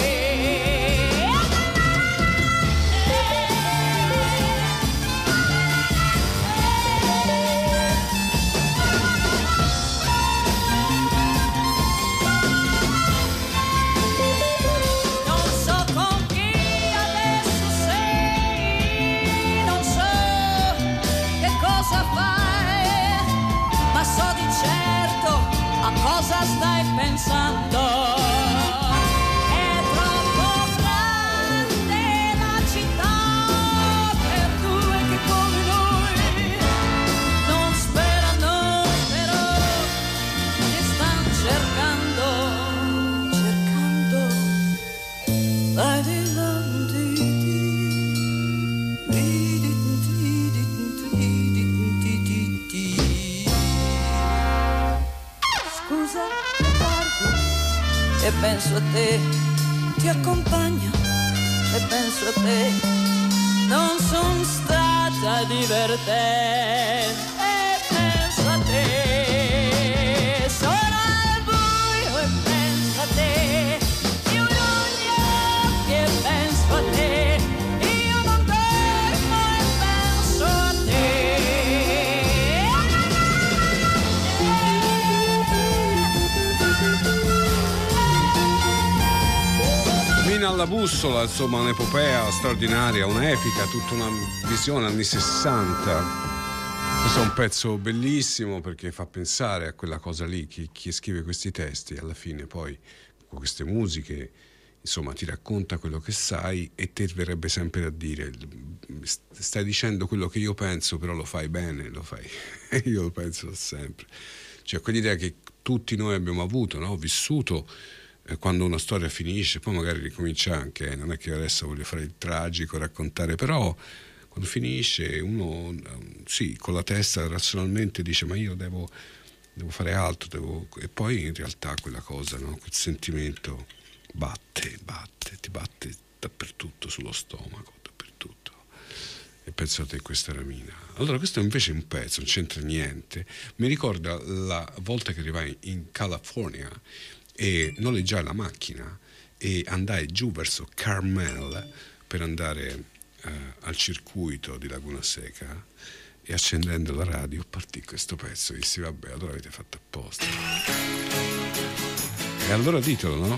Non so con chi adesso sei, non so che cosa fai, ma so di certo a cosa stai pensando. È troppo grande la città per due che come noi non sperano, però ti stanno cercando, cercando. Dai di là, scusa, è tardi e penso a te, ti accompagno e penso a te, non son stata divertente e penso a te, sono al buio e penso a te, chiudo gli occhi e penso a te, io non dormo e penso a te. Mina alla bussola, insomma, un'epopea straordinaria, un'epica, tutta una visione anni 60. Questo è un pezzo bellissimo perché fa pensare a quella cosa lì, chi scrive questi testi alla fine poi con queste musiche, insomma, ti racconta quello che sai e te verrebbe sempre da dire stai dicendo quello che io penso, però lo fai bene, lo fai io lo penso da sempre, cioè quell'idea che tutti noi abbiamo avuto, no? Vissuto quando una storia finisce, poi magari ricomincia anche, non è che adesso voglio fare il tragico, raccontare, però quando finisce uno sì, con la testa razionalmente dice ma io devo fare altro, e poi in realtà quella cosa, no? Quel sentimento ti batte dappertutto, sullo stomaco, dappertutto. E penso a te, questa era Mina. Allora questo invece è un pezzo, non c'entra niente, mi ricorda la volta che arrivai in California e noleggiai la macchina e andai giù verso Carmel per andare al circuito di Laguna Seca, e accendendo la radio partì questo pezzo e dissi vabbè, allora avete fatto apposta, e allora ditelo, no?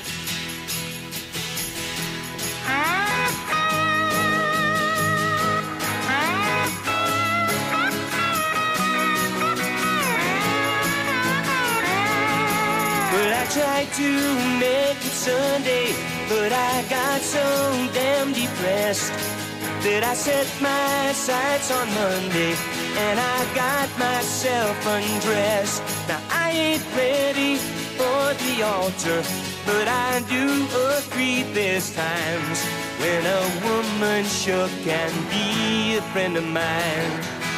Well, I tried to make it Sunday, but I got so damn depressed that I set my sights on Monday and I got myself undressed. Now I ain't ready for the altar, but I do agree there's times when a woman sure can be a friend of mine.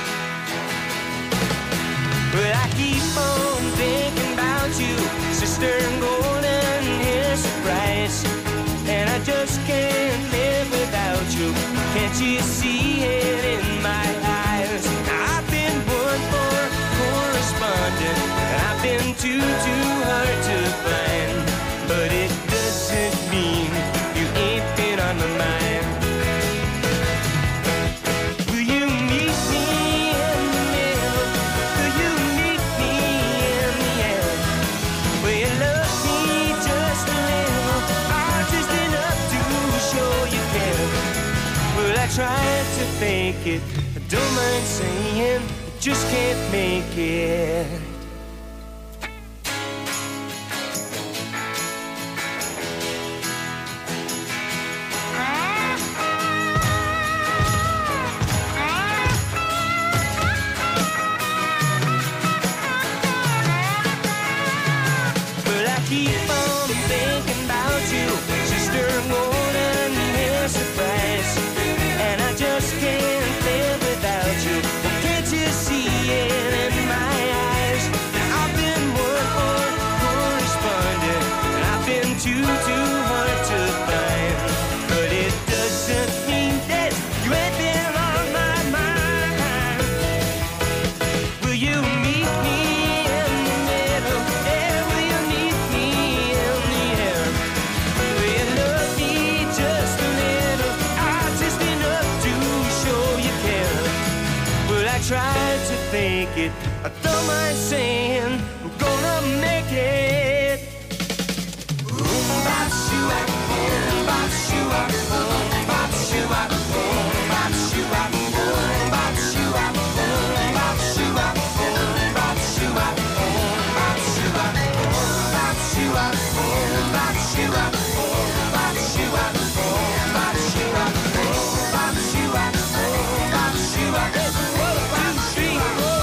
But I keep on thinking about you, sister, golden hair surprise, and I just can't live without you. Can't you see it in my eyes? I've been one for correspondent, and I've been too hard to find, but it doesn't mean you ain't been on my mind. make it. I don't mind saying I just can't make it. Keep on thinking about you, sister, more than a surprise. And I just can't live without you. Well, can't you see it in my eyes? I've been one correspondent, and I've been too hard to find. But it doesn't mean that you ain't been on my mind. Will you meet me in the middle? Yeah, will you meet me in the air? Will you love me just a little? Just enough to show you care. Well, I tried to fake it. I don't mind saying I'm gonna make it. Boom, bop, shoo-wop, boom, bop, shoo-wop, boom, bop, shoo-wop, boom, bop, shoo-wop, boom, bop, shoo-wop, boom, bop, shoo-wop, boom, bop, shoo-wop, boom, bop, shoo-wop, boom, bop, shoo-wop, boom, bop, shoo-wop, boom, bop, shoo-wop, boom, bop, shoo-wop, boom, bop, shoo-wop, boom, bop, shoo-wop. 1, 2, 3, 4.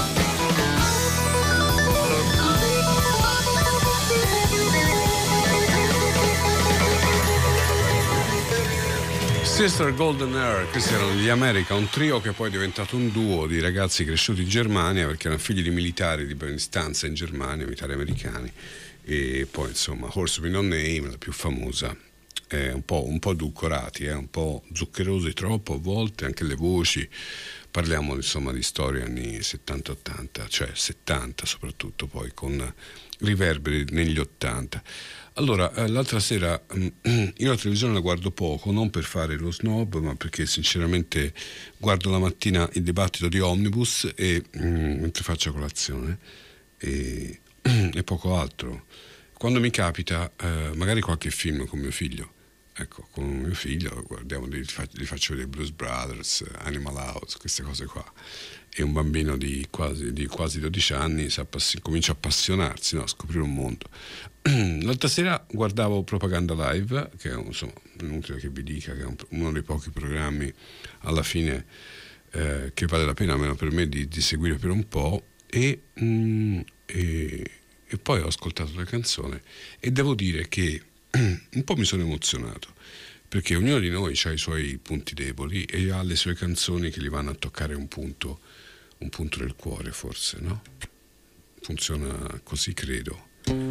Sister Golden Hair, questi erano gli America, un trio che poi è diventato un duo di ragazzi cresciuti in Germania perché erano figli di militari in stanza in Germania, militari americani, e poi insomma Horse with No Name, la più famosa, è un po' edulcorati, un po' zuccherosi troppo a volte, anche le voci. Parliamo insomma di storie anni 70-80, cioè 70 soprattutto, poi con riverberi negli 80. Allora, l'altra sera io la televisione la guardo poco, non per fare lo snob, ma perché sinceramente guardo la mattina il dibattito di Omnibus e mentre faccio colazione e poco altro. Quando mi capita, magari qualche film con mio figlio. Ecco, con mio figlio guardiamo, gli faccio vedere Blues Brothers, Animal House, queste cose qua. E un bambino di quasi 12 anni comincia a appassionarsi, no? A scoprire un mondo. L'altra sera guardavo Propaganda Live, che è insomma, inutile che vi dica che è uno dei pochi programmi alla fine che vale la pena, almeno per me, di seguire per un po', e poi ho ascoltato la canzone e devo dire che un po' mi sono emozionato, perché ognuno di noi ha i suoi punti deboli e ha le sue canzoni che gli vanno a toccare un punto del cuore, forse, no? Funziona così, credo.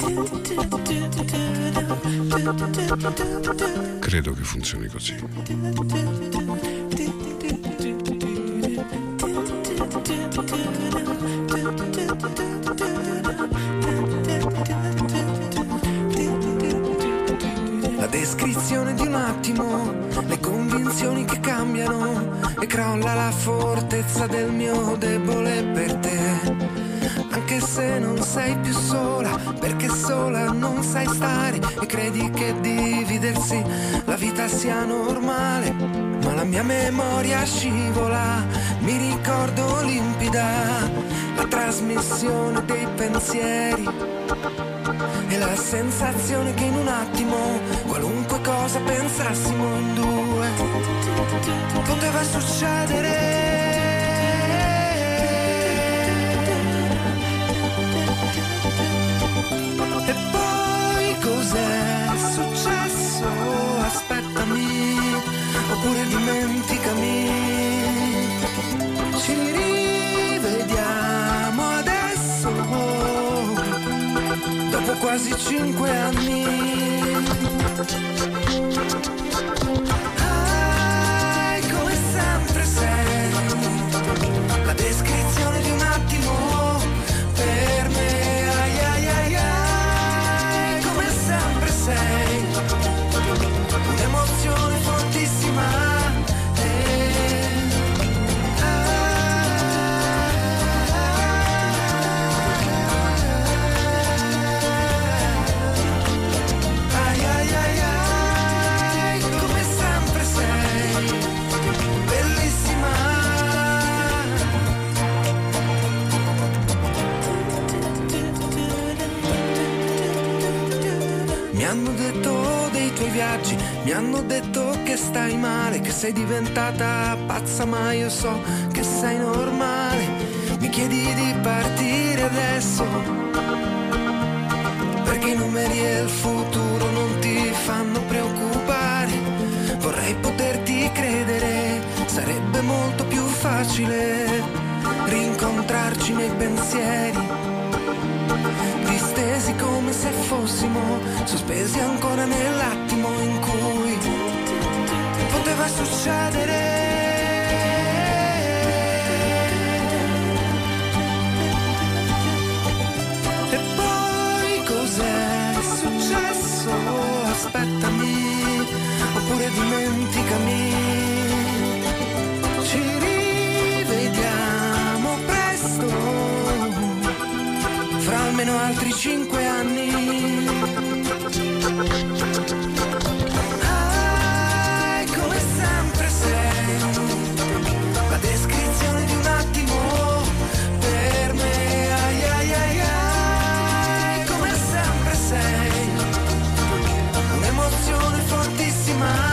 Credo che funzioni così. La descrizione di un attimo, le convinzioni che cambiano e crolla la fortezza del mio debole per te. Anche se non sei più sola, perché sola non sai stare e credi che dividersi la vita sia normale. Ma la mia memoria scivola, mi ricordo limpida la trasmissione dei pensieri e la sensazione che in un attimo qualunque cosa pensassimo in due poteva succedere. E poi cos'è successo? Aspettami, oppure dimenticami. Ci rivediamo adesso, dopo quasi 5 anni. Ah, come sempre sei la descrizione di un attimo per me. Ai ai ai ai, come sempre sei un'emozione fortissima. Ai ai ai ai. hanno detto dei tuoi viaggi, mi hanno detto che stai male, che sei diventata pazza, ma io so che sei normale. Mi chiedi di partire adesso, perché i numeri e il futuro non ti fanno preoccupare. Vorrei poterti credere, sarebbe molto più facile rincontrarci nei pensieri, distesi come se fossimo sospesi ancora nell'attimo in cui poteva succedere. E poi cos'è successo? Aspettami, oppure dimenticami. Ci rivediamo presto, fra almeno altri 5 anni. Ah, come sempre sei la descrizione di un attimo per me. Ai ai ai ai, come sempre sei un'emozione fortissima.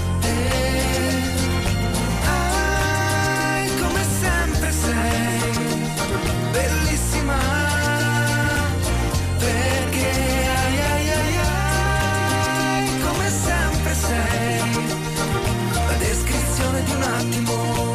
Ai, come sempre sei bellissima. Perché ai ai ai ai, come sempre sei la descrizione di un attimo.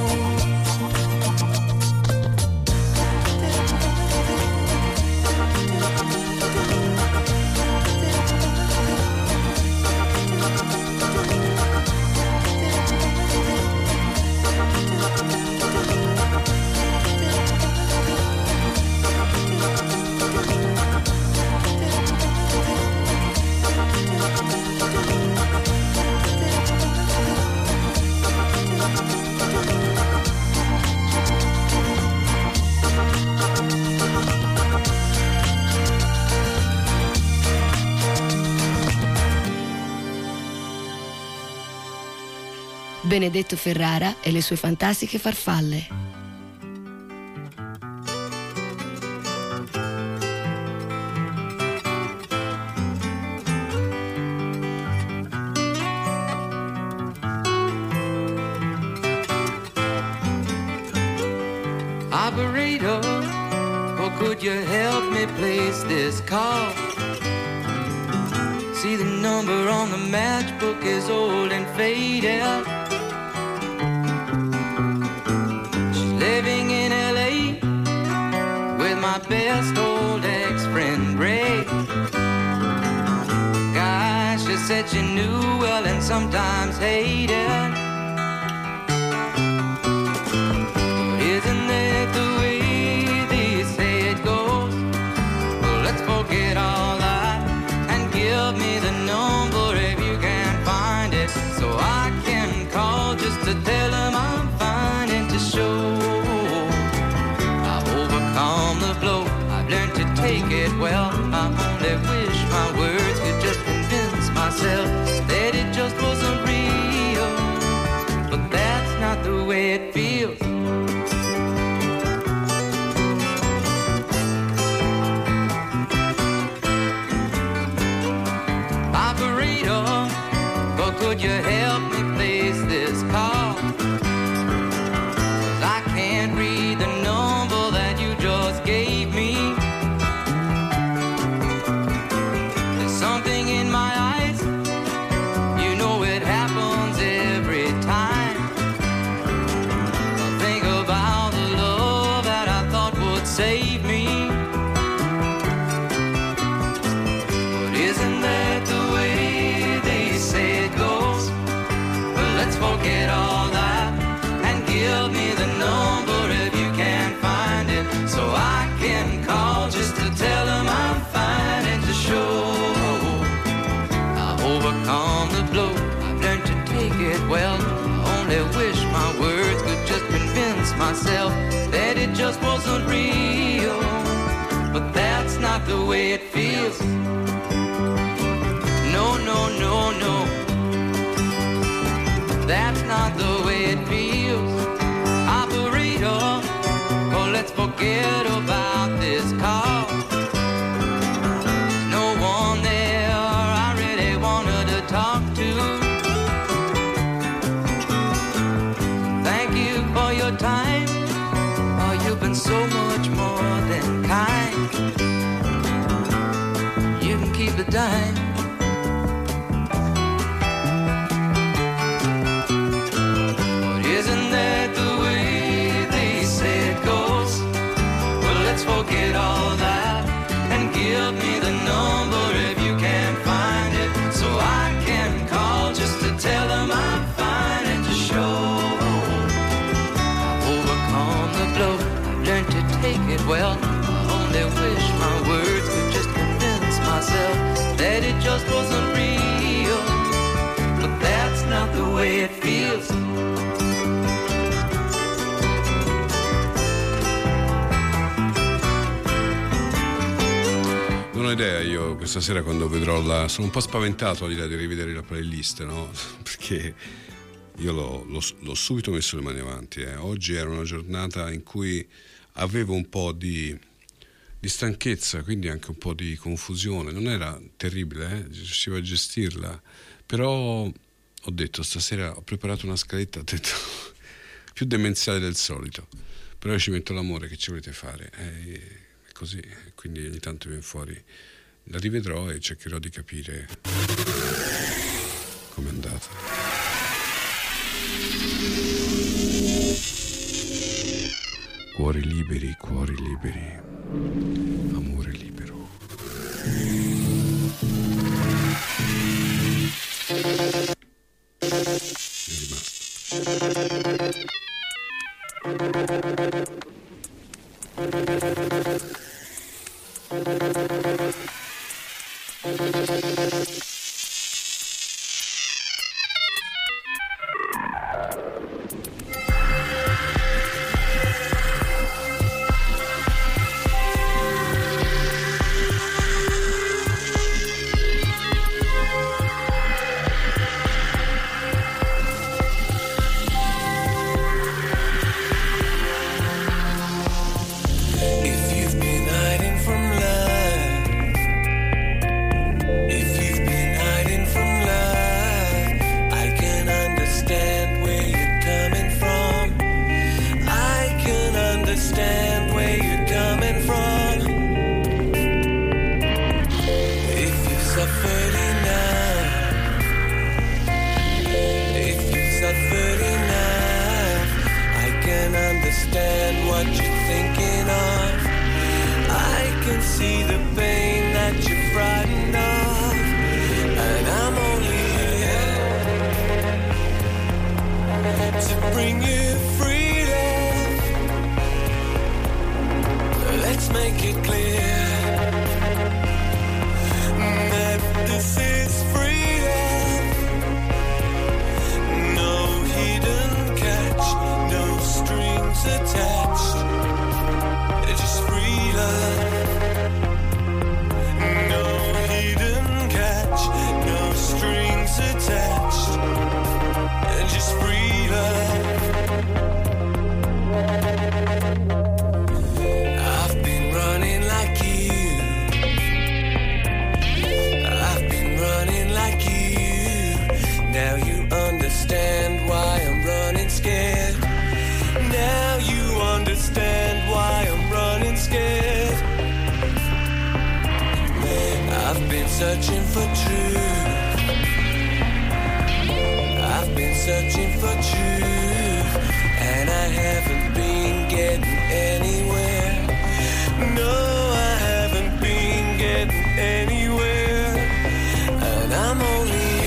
Benedetto Ferrara e le sue fantastiche farfalle. Operator, or could you help me place this call? See, the number on the matchbook is old and faded. Living in LA with my best old ex-friend Ray. Gosh, she said she knew well and sometimes hated. But isn't that the way they say it goes? Well, let's forget all that and give me the number if you can find it, so I can call just to tell them I'm fine and to show take it well. I only wish my words could just convince myself that it just wasn't real, but that's not the way it feels. Operator, but could you help me place this call? 'Cause I can't read the number that you just gave me. Something in my eyes, you know it happens every time. I think about the love that I thought would save me. But isn't that the way they say it goes? Well, let's forget all that and give me the number if you can find it, so I can call just to tell them I'm fine and to show overcome the blow. I've learned to take it well. I only wish my words could just convince myself that it just wasn't real, but that's not the way it feels. No, no, no, no, that's not the way it feels. Operator, oh, let's forget about this call. There's no one there, I really let's forget all that and give me the number if you can't find it, so I can call just to tell them I'm fine and to show I've overcome the blow. I've learned to take it well. I only wish my words could just convince myself that it just wasn't real, but that's not the way it feels. Non ho idea io questa sera quando vedrò sono un po' spaventato all'idea di rivedere la playlist, no? Perché io l'ho subito messo le mani avanti. Oggi era una giornata in cui avevo un po' di stanchezza, quindi anche un po' di confusione. Non era terribile, riuscivo a gestirla, però ho detto stasera ho preparato una scaletta, ho detto più demenziale del solito, però io ci metto l'amore, che ci volete fare? Così, quindi ogni tanto viene fuori, la rivedrò e cercherò di capire com'è andata. Cuori liberi, amore libero. È rimasto. Searching for truth. I've been searching for truth, and I haven't been getting anywhere. No, I haven't been getting anywhere, and I'm only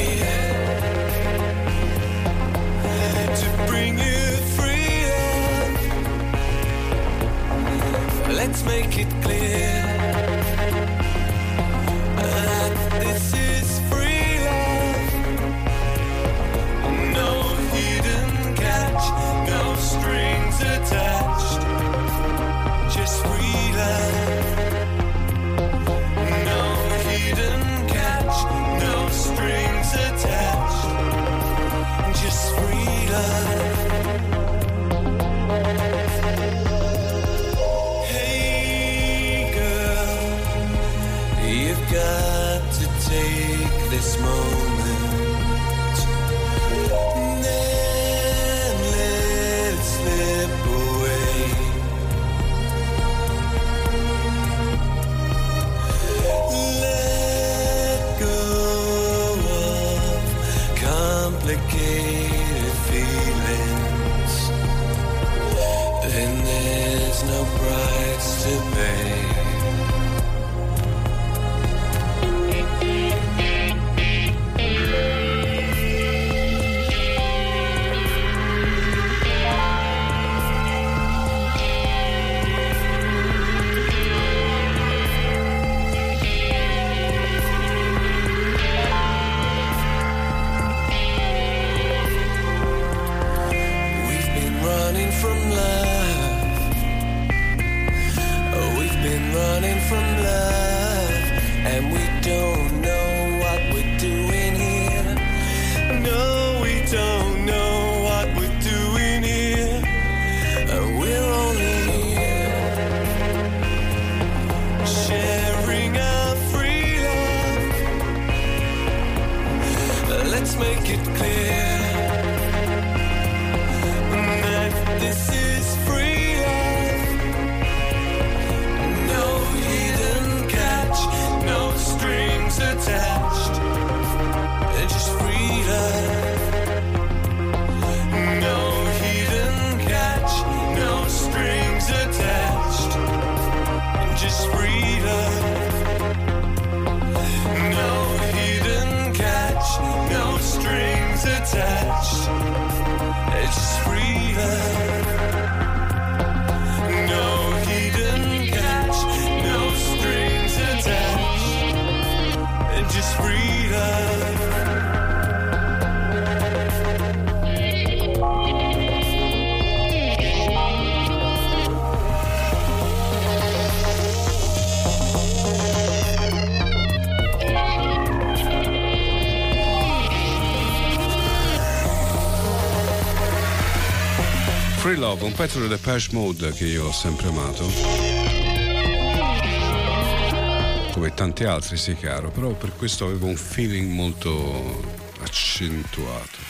here to bring you freedom. Let's make it clear. This is free love. No hidden catch, no strings attached. Just free love. No hidden catch, no strings attached. Just free love. Hey girl. from love, and we don't know what we're doing here. No, we don't know what we're doing here, and we're only here sharing our free love. Let's make it clear that this is free love. No hidden catch, no strings attached. Just free love. No hidden catch, no strings attached. Just free love. No hidden catch, no strings attached. It's just free love. No hidden catch, no strings attached. It's just free love. Free Love, un pezzo di Depeche Mode che io ho sempre amato, come tanti altri, sì, chiaro, però per questo avevo un feeling molto accentuato.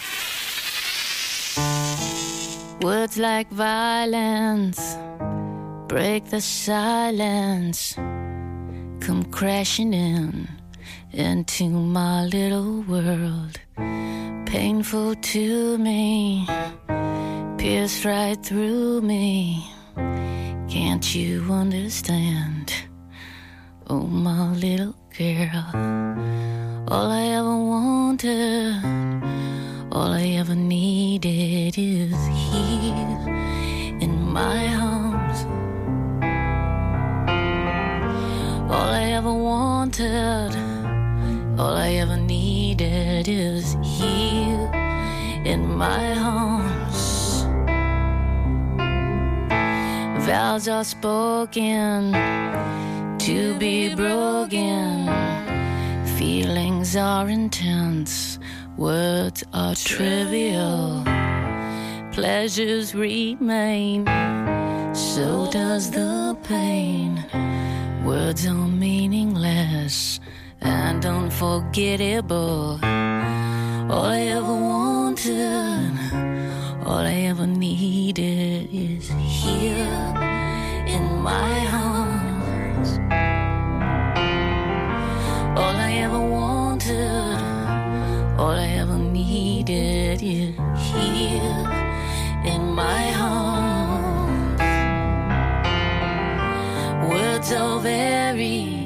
Words like violence break the silence, come crashing into my little world. Painful to me, pierce right through me. Can't you understand? Oh, my little girl. All I ever wanted, all I ever needed is here in my arms. All I ever wanted, all I ever needed is here in my arms. Vows are spoken to be broken. Feelings are intense, words are trivial. Pleasures remain, so does the pain. Words are meaningless and unforgettable. All I ever wanted, all I ever needed is here in my arms. All I ever wanted, all I ever needed is here in my arms. Words are very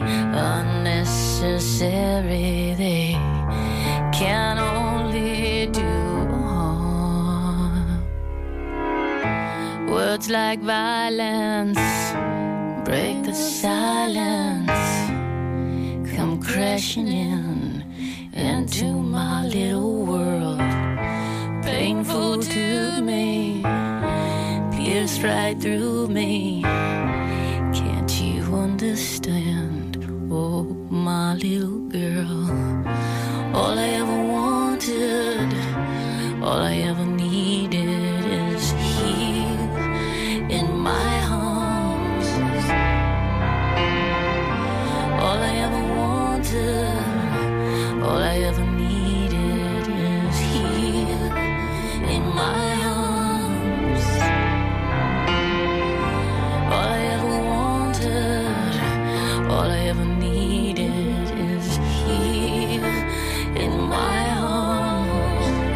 unnecessary, they can only do harm. Words like violence break the silence, come crashing into my little world. Painful to me, pierce right through me. Can't you understand? Oh, my little girl. All I ever wanted, all I ever needed is here in my arms. All I ever wanted, all I ever needed is here in my arms. All I ever wanted, all I ever needed is here in my arms.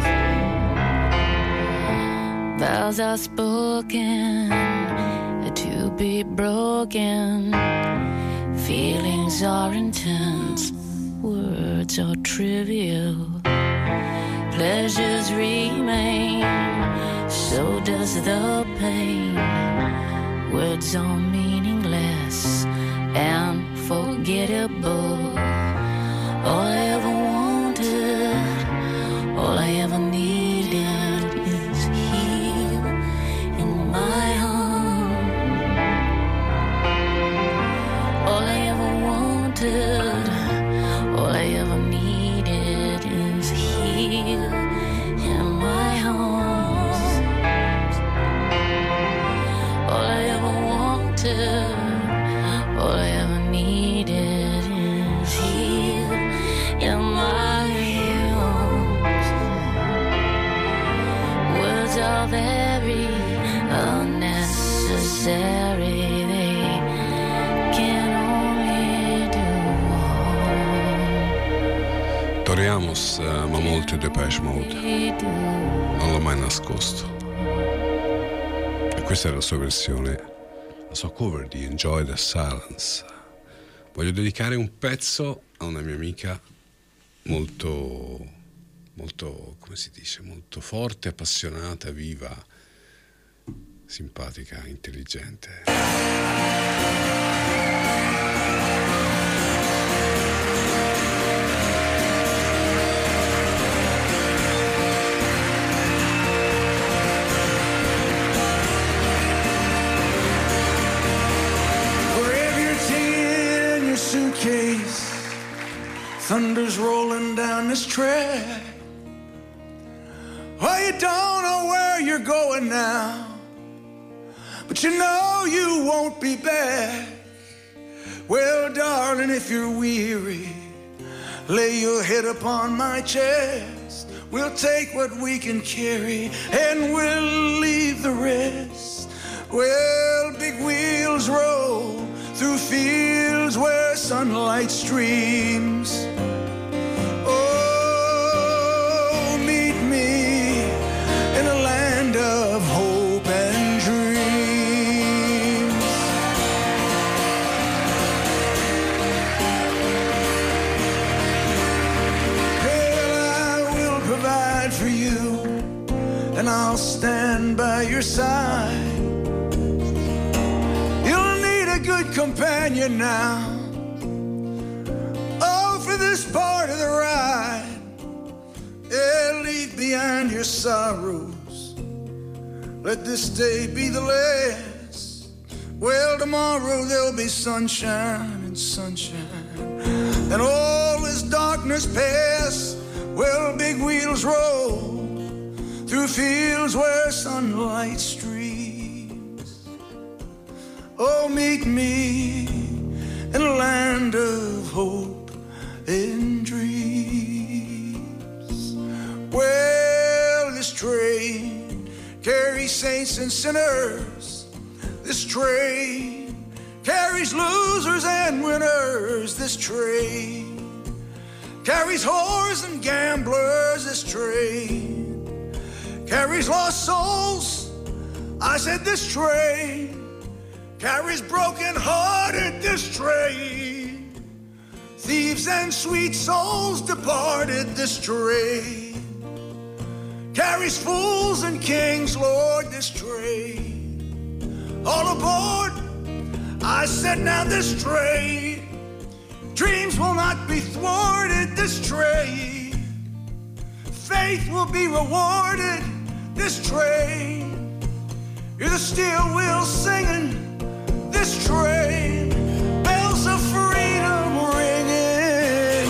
Vows are spoken to be broken. Feelings are intense, words are trivial. Pleasures remain, so does the pain. Words are meaningless and forgettable. All I ever wanted, all I ever needed is here in my arms. All I ever All I ever needed is here in my arms. Words are very unnecessary. They can only do harm. Tori Amos ama molto i Depeche Mode, non l'ho mai nascosto. E questa è la sua versione, la sua cover di Enjoy the Silence. Voglio dedicare un pezzo a una mia amica molto, come si dice, molto forte, appassionata, viva, simpatica, intelligente. Suitcase, thunder's rolling down this track. Oh, you don't know where you're going now, but you know you won't be back. Well, darling, if you're weary, lay your head upon my chest. We'll take what we can carry and we'll leave the rest. Well, big wheels roll through fields where sunlight streams. Oh, meet me in a land of hope and dreams. Well, I will provide for you and I'll stand by your side. Good companion now. Oh, for this part of the ride, yeah, leave behind your sorrows. Let this day be the last. Well, tomorrow there'll be sunshine and sunshine, and all this darkness pass. Well, big wheels roll through fields where sunlight streams. Oh, meet me in a land of hope and dreams. Well, this train carries saints and sinners. This train carries losers and winners. This train carries whores and gamblers. This train carries lost souls. I said this train carries broken-hearted. This train, thieves and sweet souls departed. This train carries fools and kings, Lord. This train, all aboard. I said now this train, dreams will not be thwarted. This train, faith will be rewarded. This train, you're the steel wheels singing. This train, bells of freedom ringing.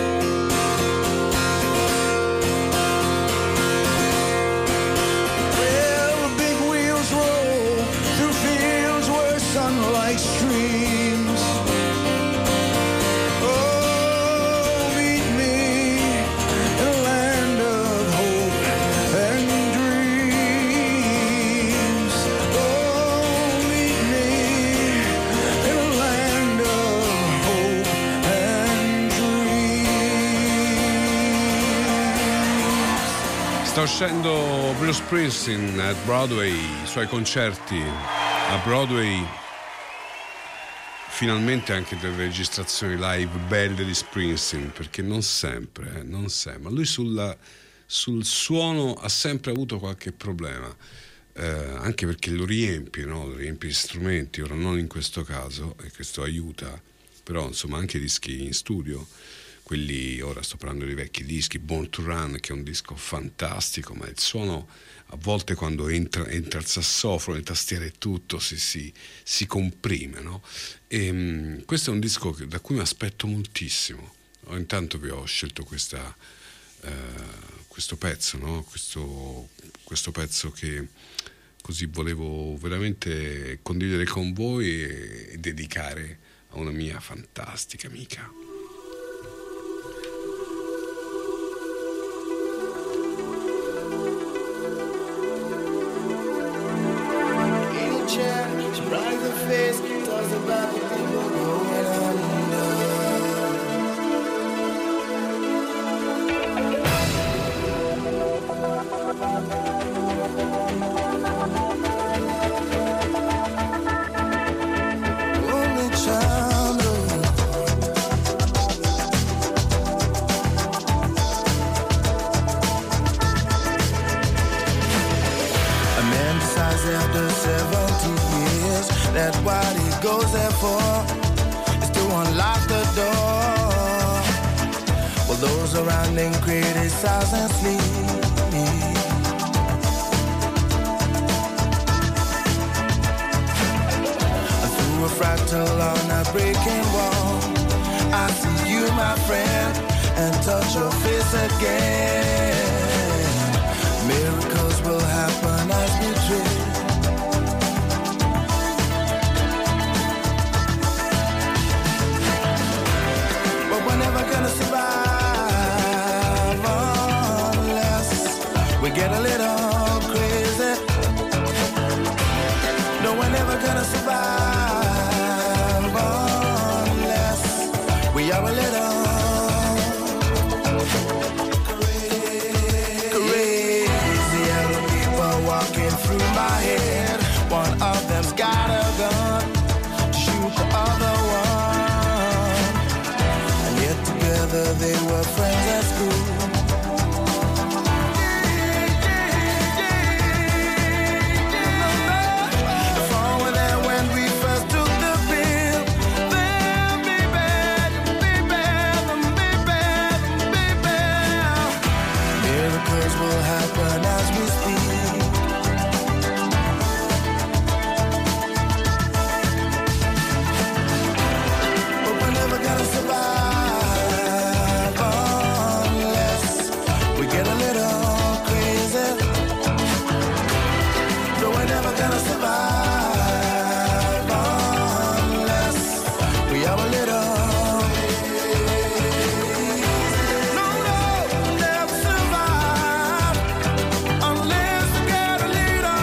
Well, big wheels roll through fields where sunlight streams. Oh, meet me in a land of hope and dreams. Oh, meet me in a land of hope and dreams. Sta uscendo Bruce Springsteen at Broadway, i suoi concerti a Broadway, finalmente anche delle registrazioni live belle di Springsteen, perché non sempre, ma lui sul suono ha sempre avuto qualche problema, anche perché lo riempie, no? Lo riempie di strumenti, ora non in questo caso, e questo aiuta, però insomma anche i dischi in studio, quelli, ora sto parlando di vecchi dischi, Born to Run, che è un disco fantastico, ma il suono a volte quando entra il sassofono, le tastiere e tutto si comprime, no? E questo è un disco da cui mi aspetto moltissimo. Intanto vi ho scelto questo pezzo, no? Questo pezzo che così volevo veramente condividere con voi e dedicare a una mia fantastica amica. In a chair, she bright her face, tells about the people going under. Only child a man decides after 70 years that what he goes there for is to unlock the door. Well, those around him criticize and sleep. Through a fractal on a breaking wall, I see you, my friend, and touch your face again. Miracles will happen as we dream. But we're never gonna survive unless we get a little crazy. No, we're never gonna survive unless we are a little walking through my head. One of them's got a gun to shoot the other one, and yet together they were friends at school. If all were there when we first took the pill, then baby, miracles will happen as we speak. Survive unless we get a little crazy. No, we're never gonna survive unless we are a little. No, we'll never survive unless we get a little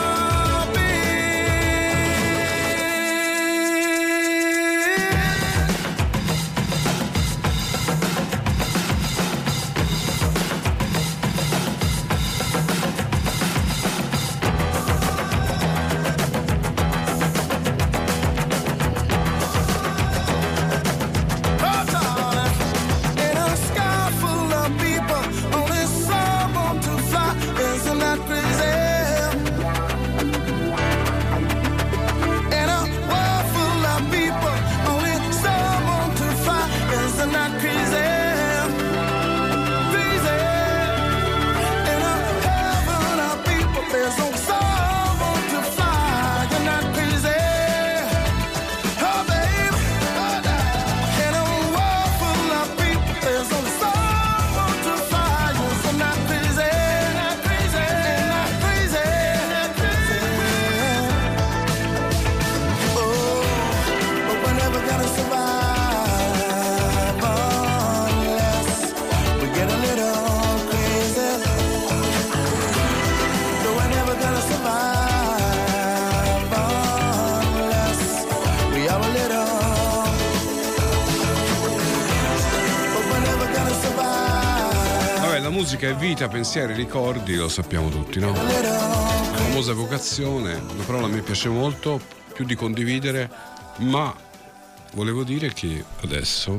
musica è vita, pensieri, ricordi, lo sappiamo tutti, no? La famosa vocazione, una parola a me piace molto, più di condividere, ma volevo dire che adesso,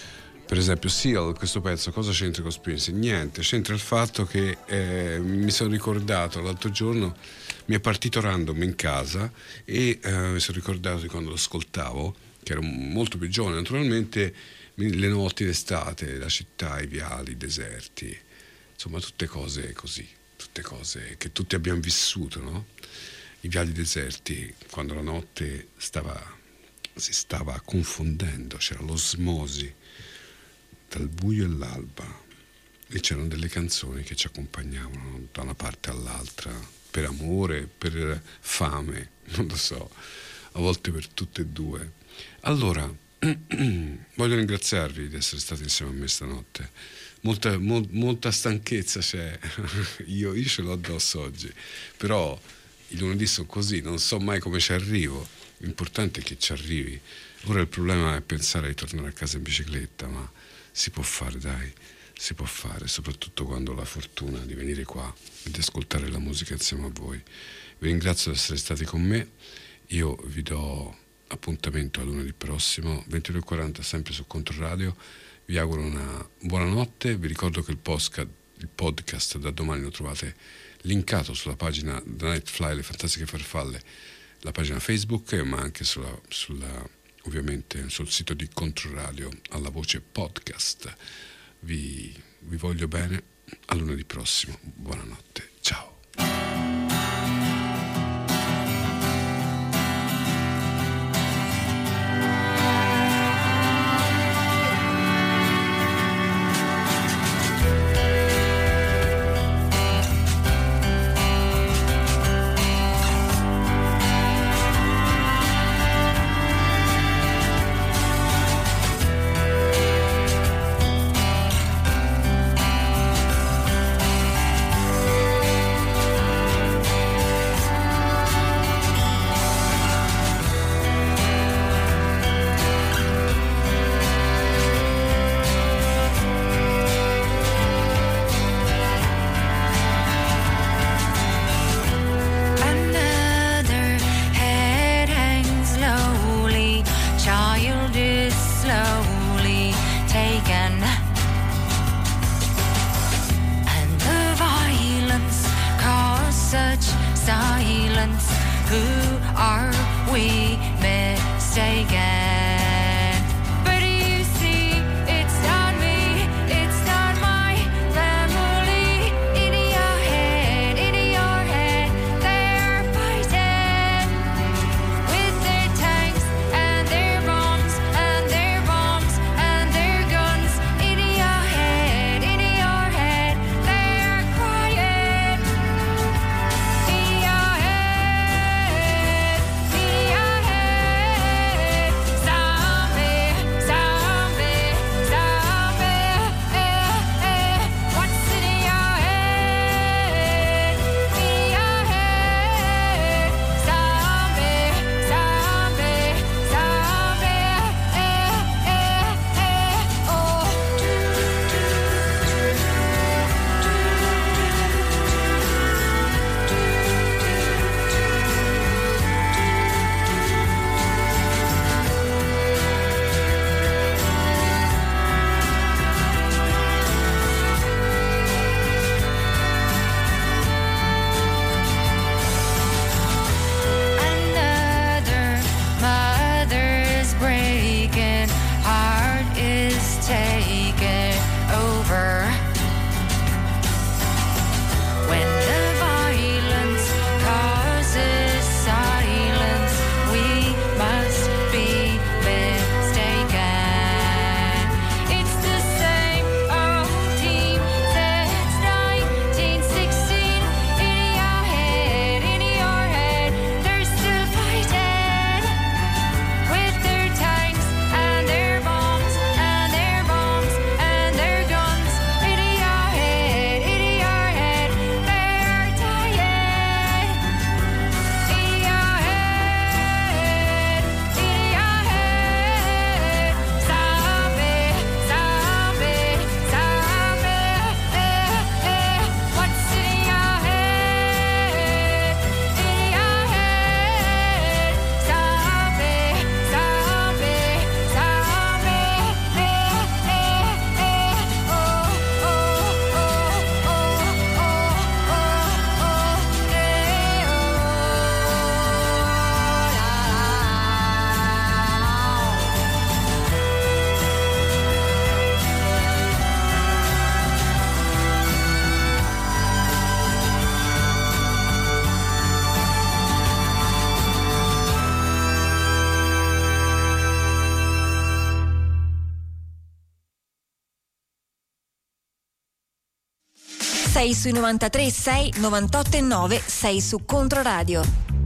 per esempio, Seal, questo pezzo, cosa c'entra con Springsteen? Niente, c'entra il fatto che mi sono ricordato l'altro giorno, mi è partito random in casa e mi sono ricordato di quando lo ascoltavo, che ero molto più giovane, naturalmente, le notti d'estate, la città, i viali, i deserti, insomma tutte cose così, tutte cose che tutti abbiamo vissuto, no? I viali deserti, quando la notte si stava confondendo, c'era l'osmosi tra il buio e l'alba e c'erano delle canzoni che ci accompagnavano da una parte all'altra, per amore, per fame, non lo so, a volte per tutte e due. Allora, voglio ringraziarvi di essere stati insieme a me stanotte. Molta stanchezza c'è, io ce l'ho addosso oggi, però i lunedì sono così, non so mai come ci arrivo, l'importante è che ci arrivi. Ora il problema è pensare di tornare a casa in bicicletta, ma si può fare, dai, si può fare, soprattutto quando ho la fortuna di venire qua e di ascoltare la musica insieme a voi. Vi ringrazio di essere stati con me, io vi do appuntamento a lunedì prossimo 22:40 sempre su Controradio. Vi auguro una buona notte, vi ricordo che il podcast da domani lo trovate linkato sulla pagina The Night Fly, Le Fantastiche Farfalle, la pagina Facebook, ma anche ovviamente sul sito di Controradio alla voce podcast. Vi voglio bene, a lunedì prossimo, buonanotte, ciao. Sei sui 93, 6, 98 e 9, sei su Controradio.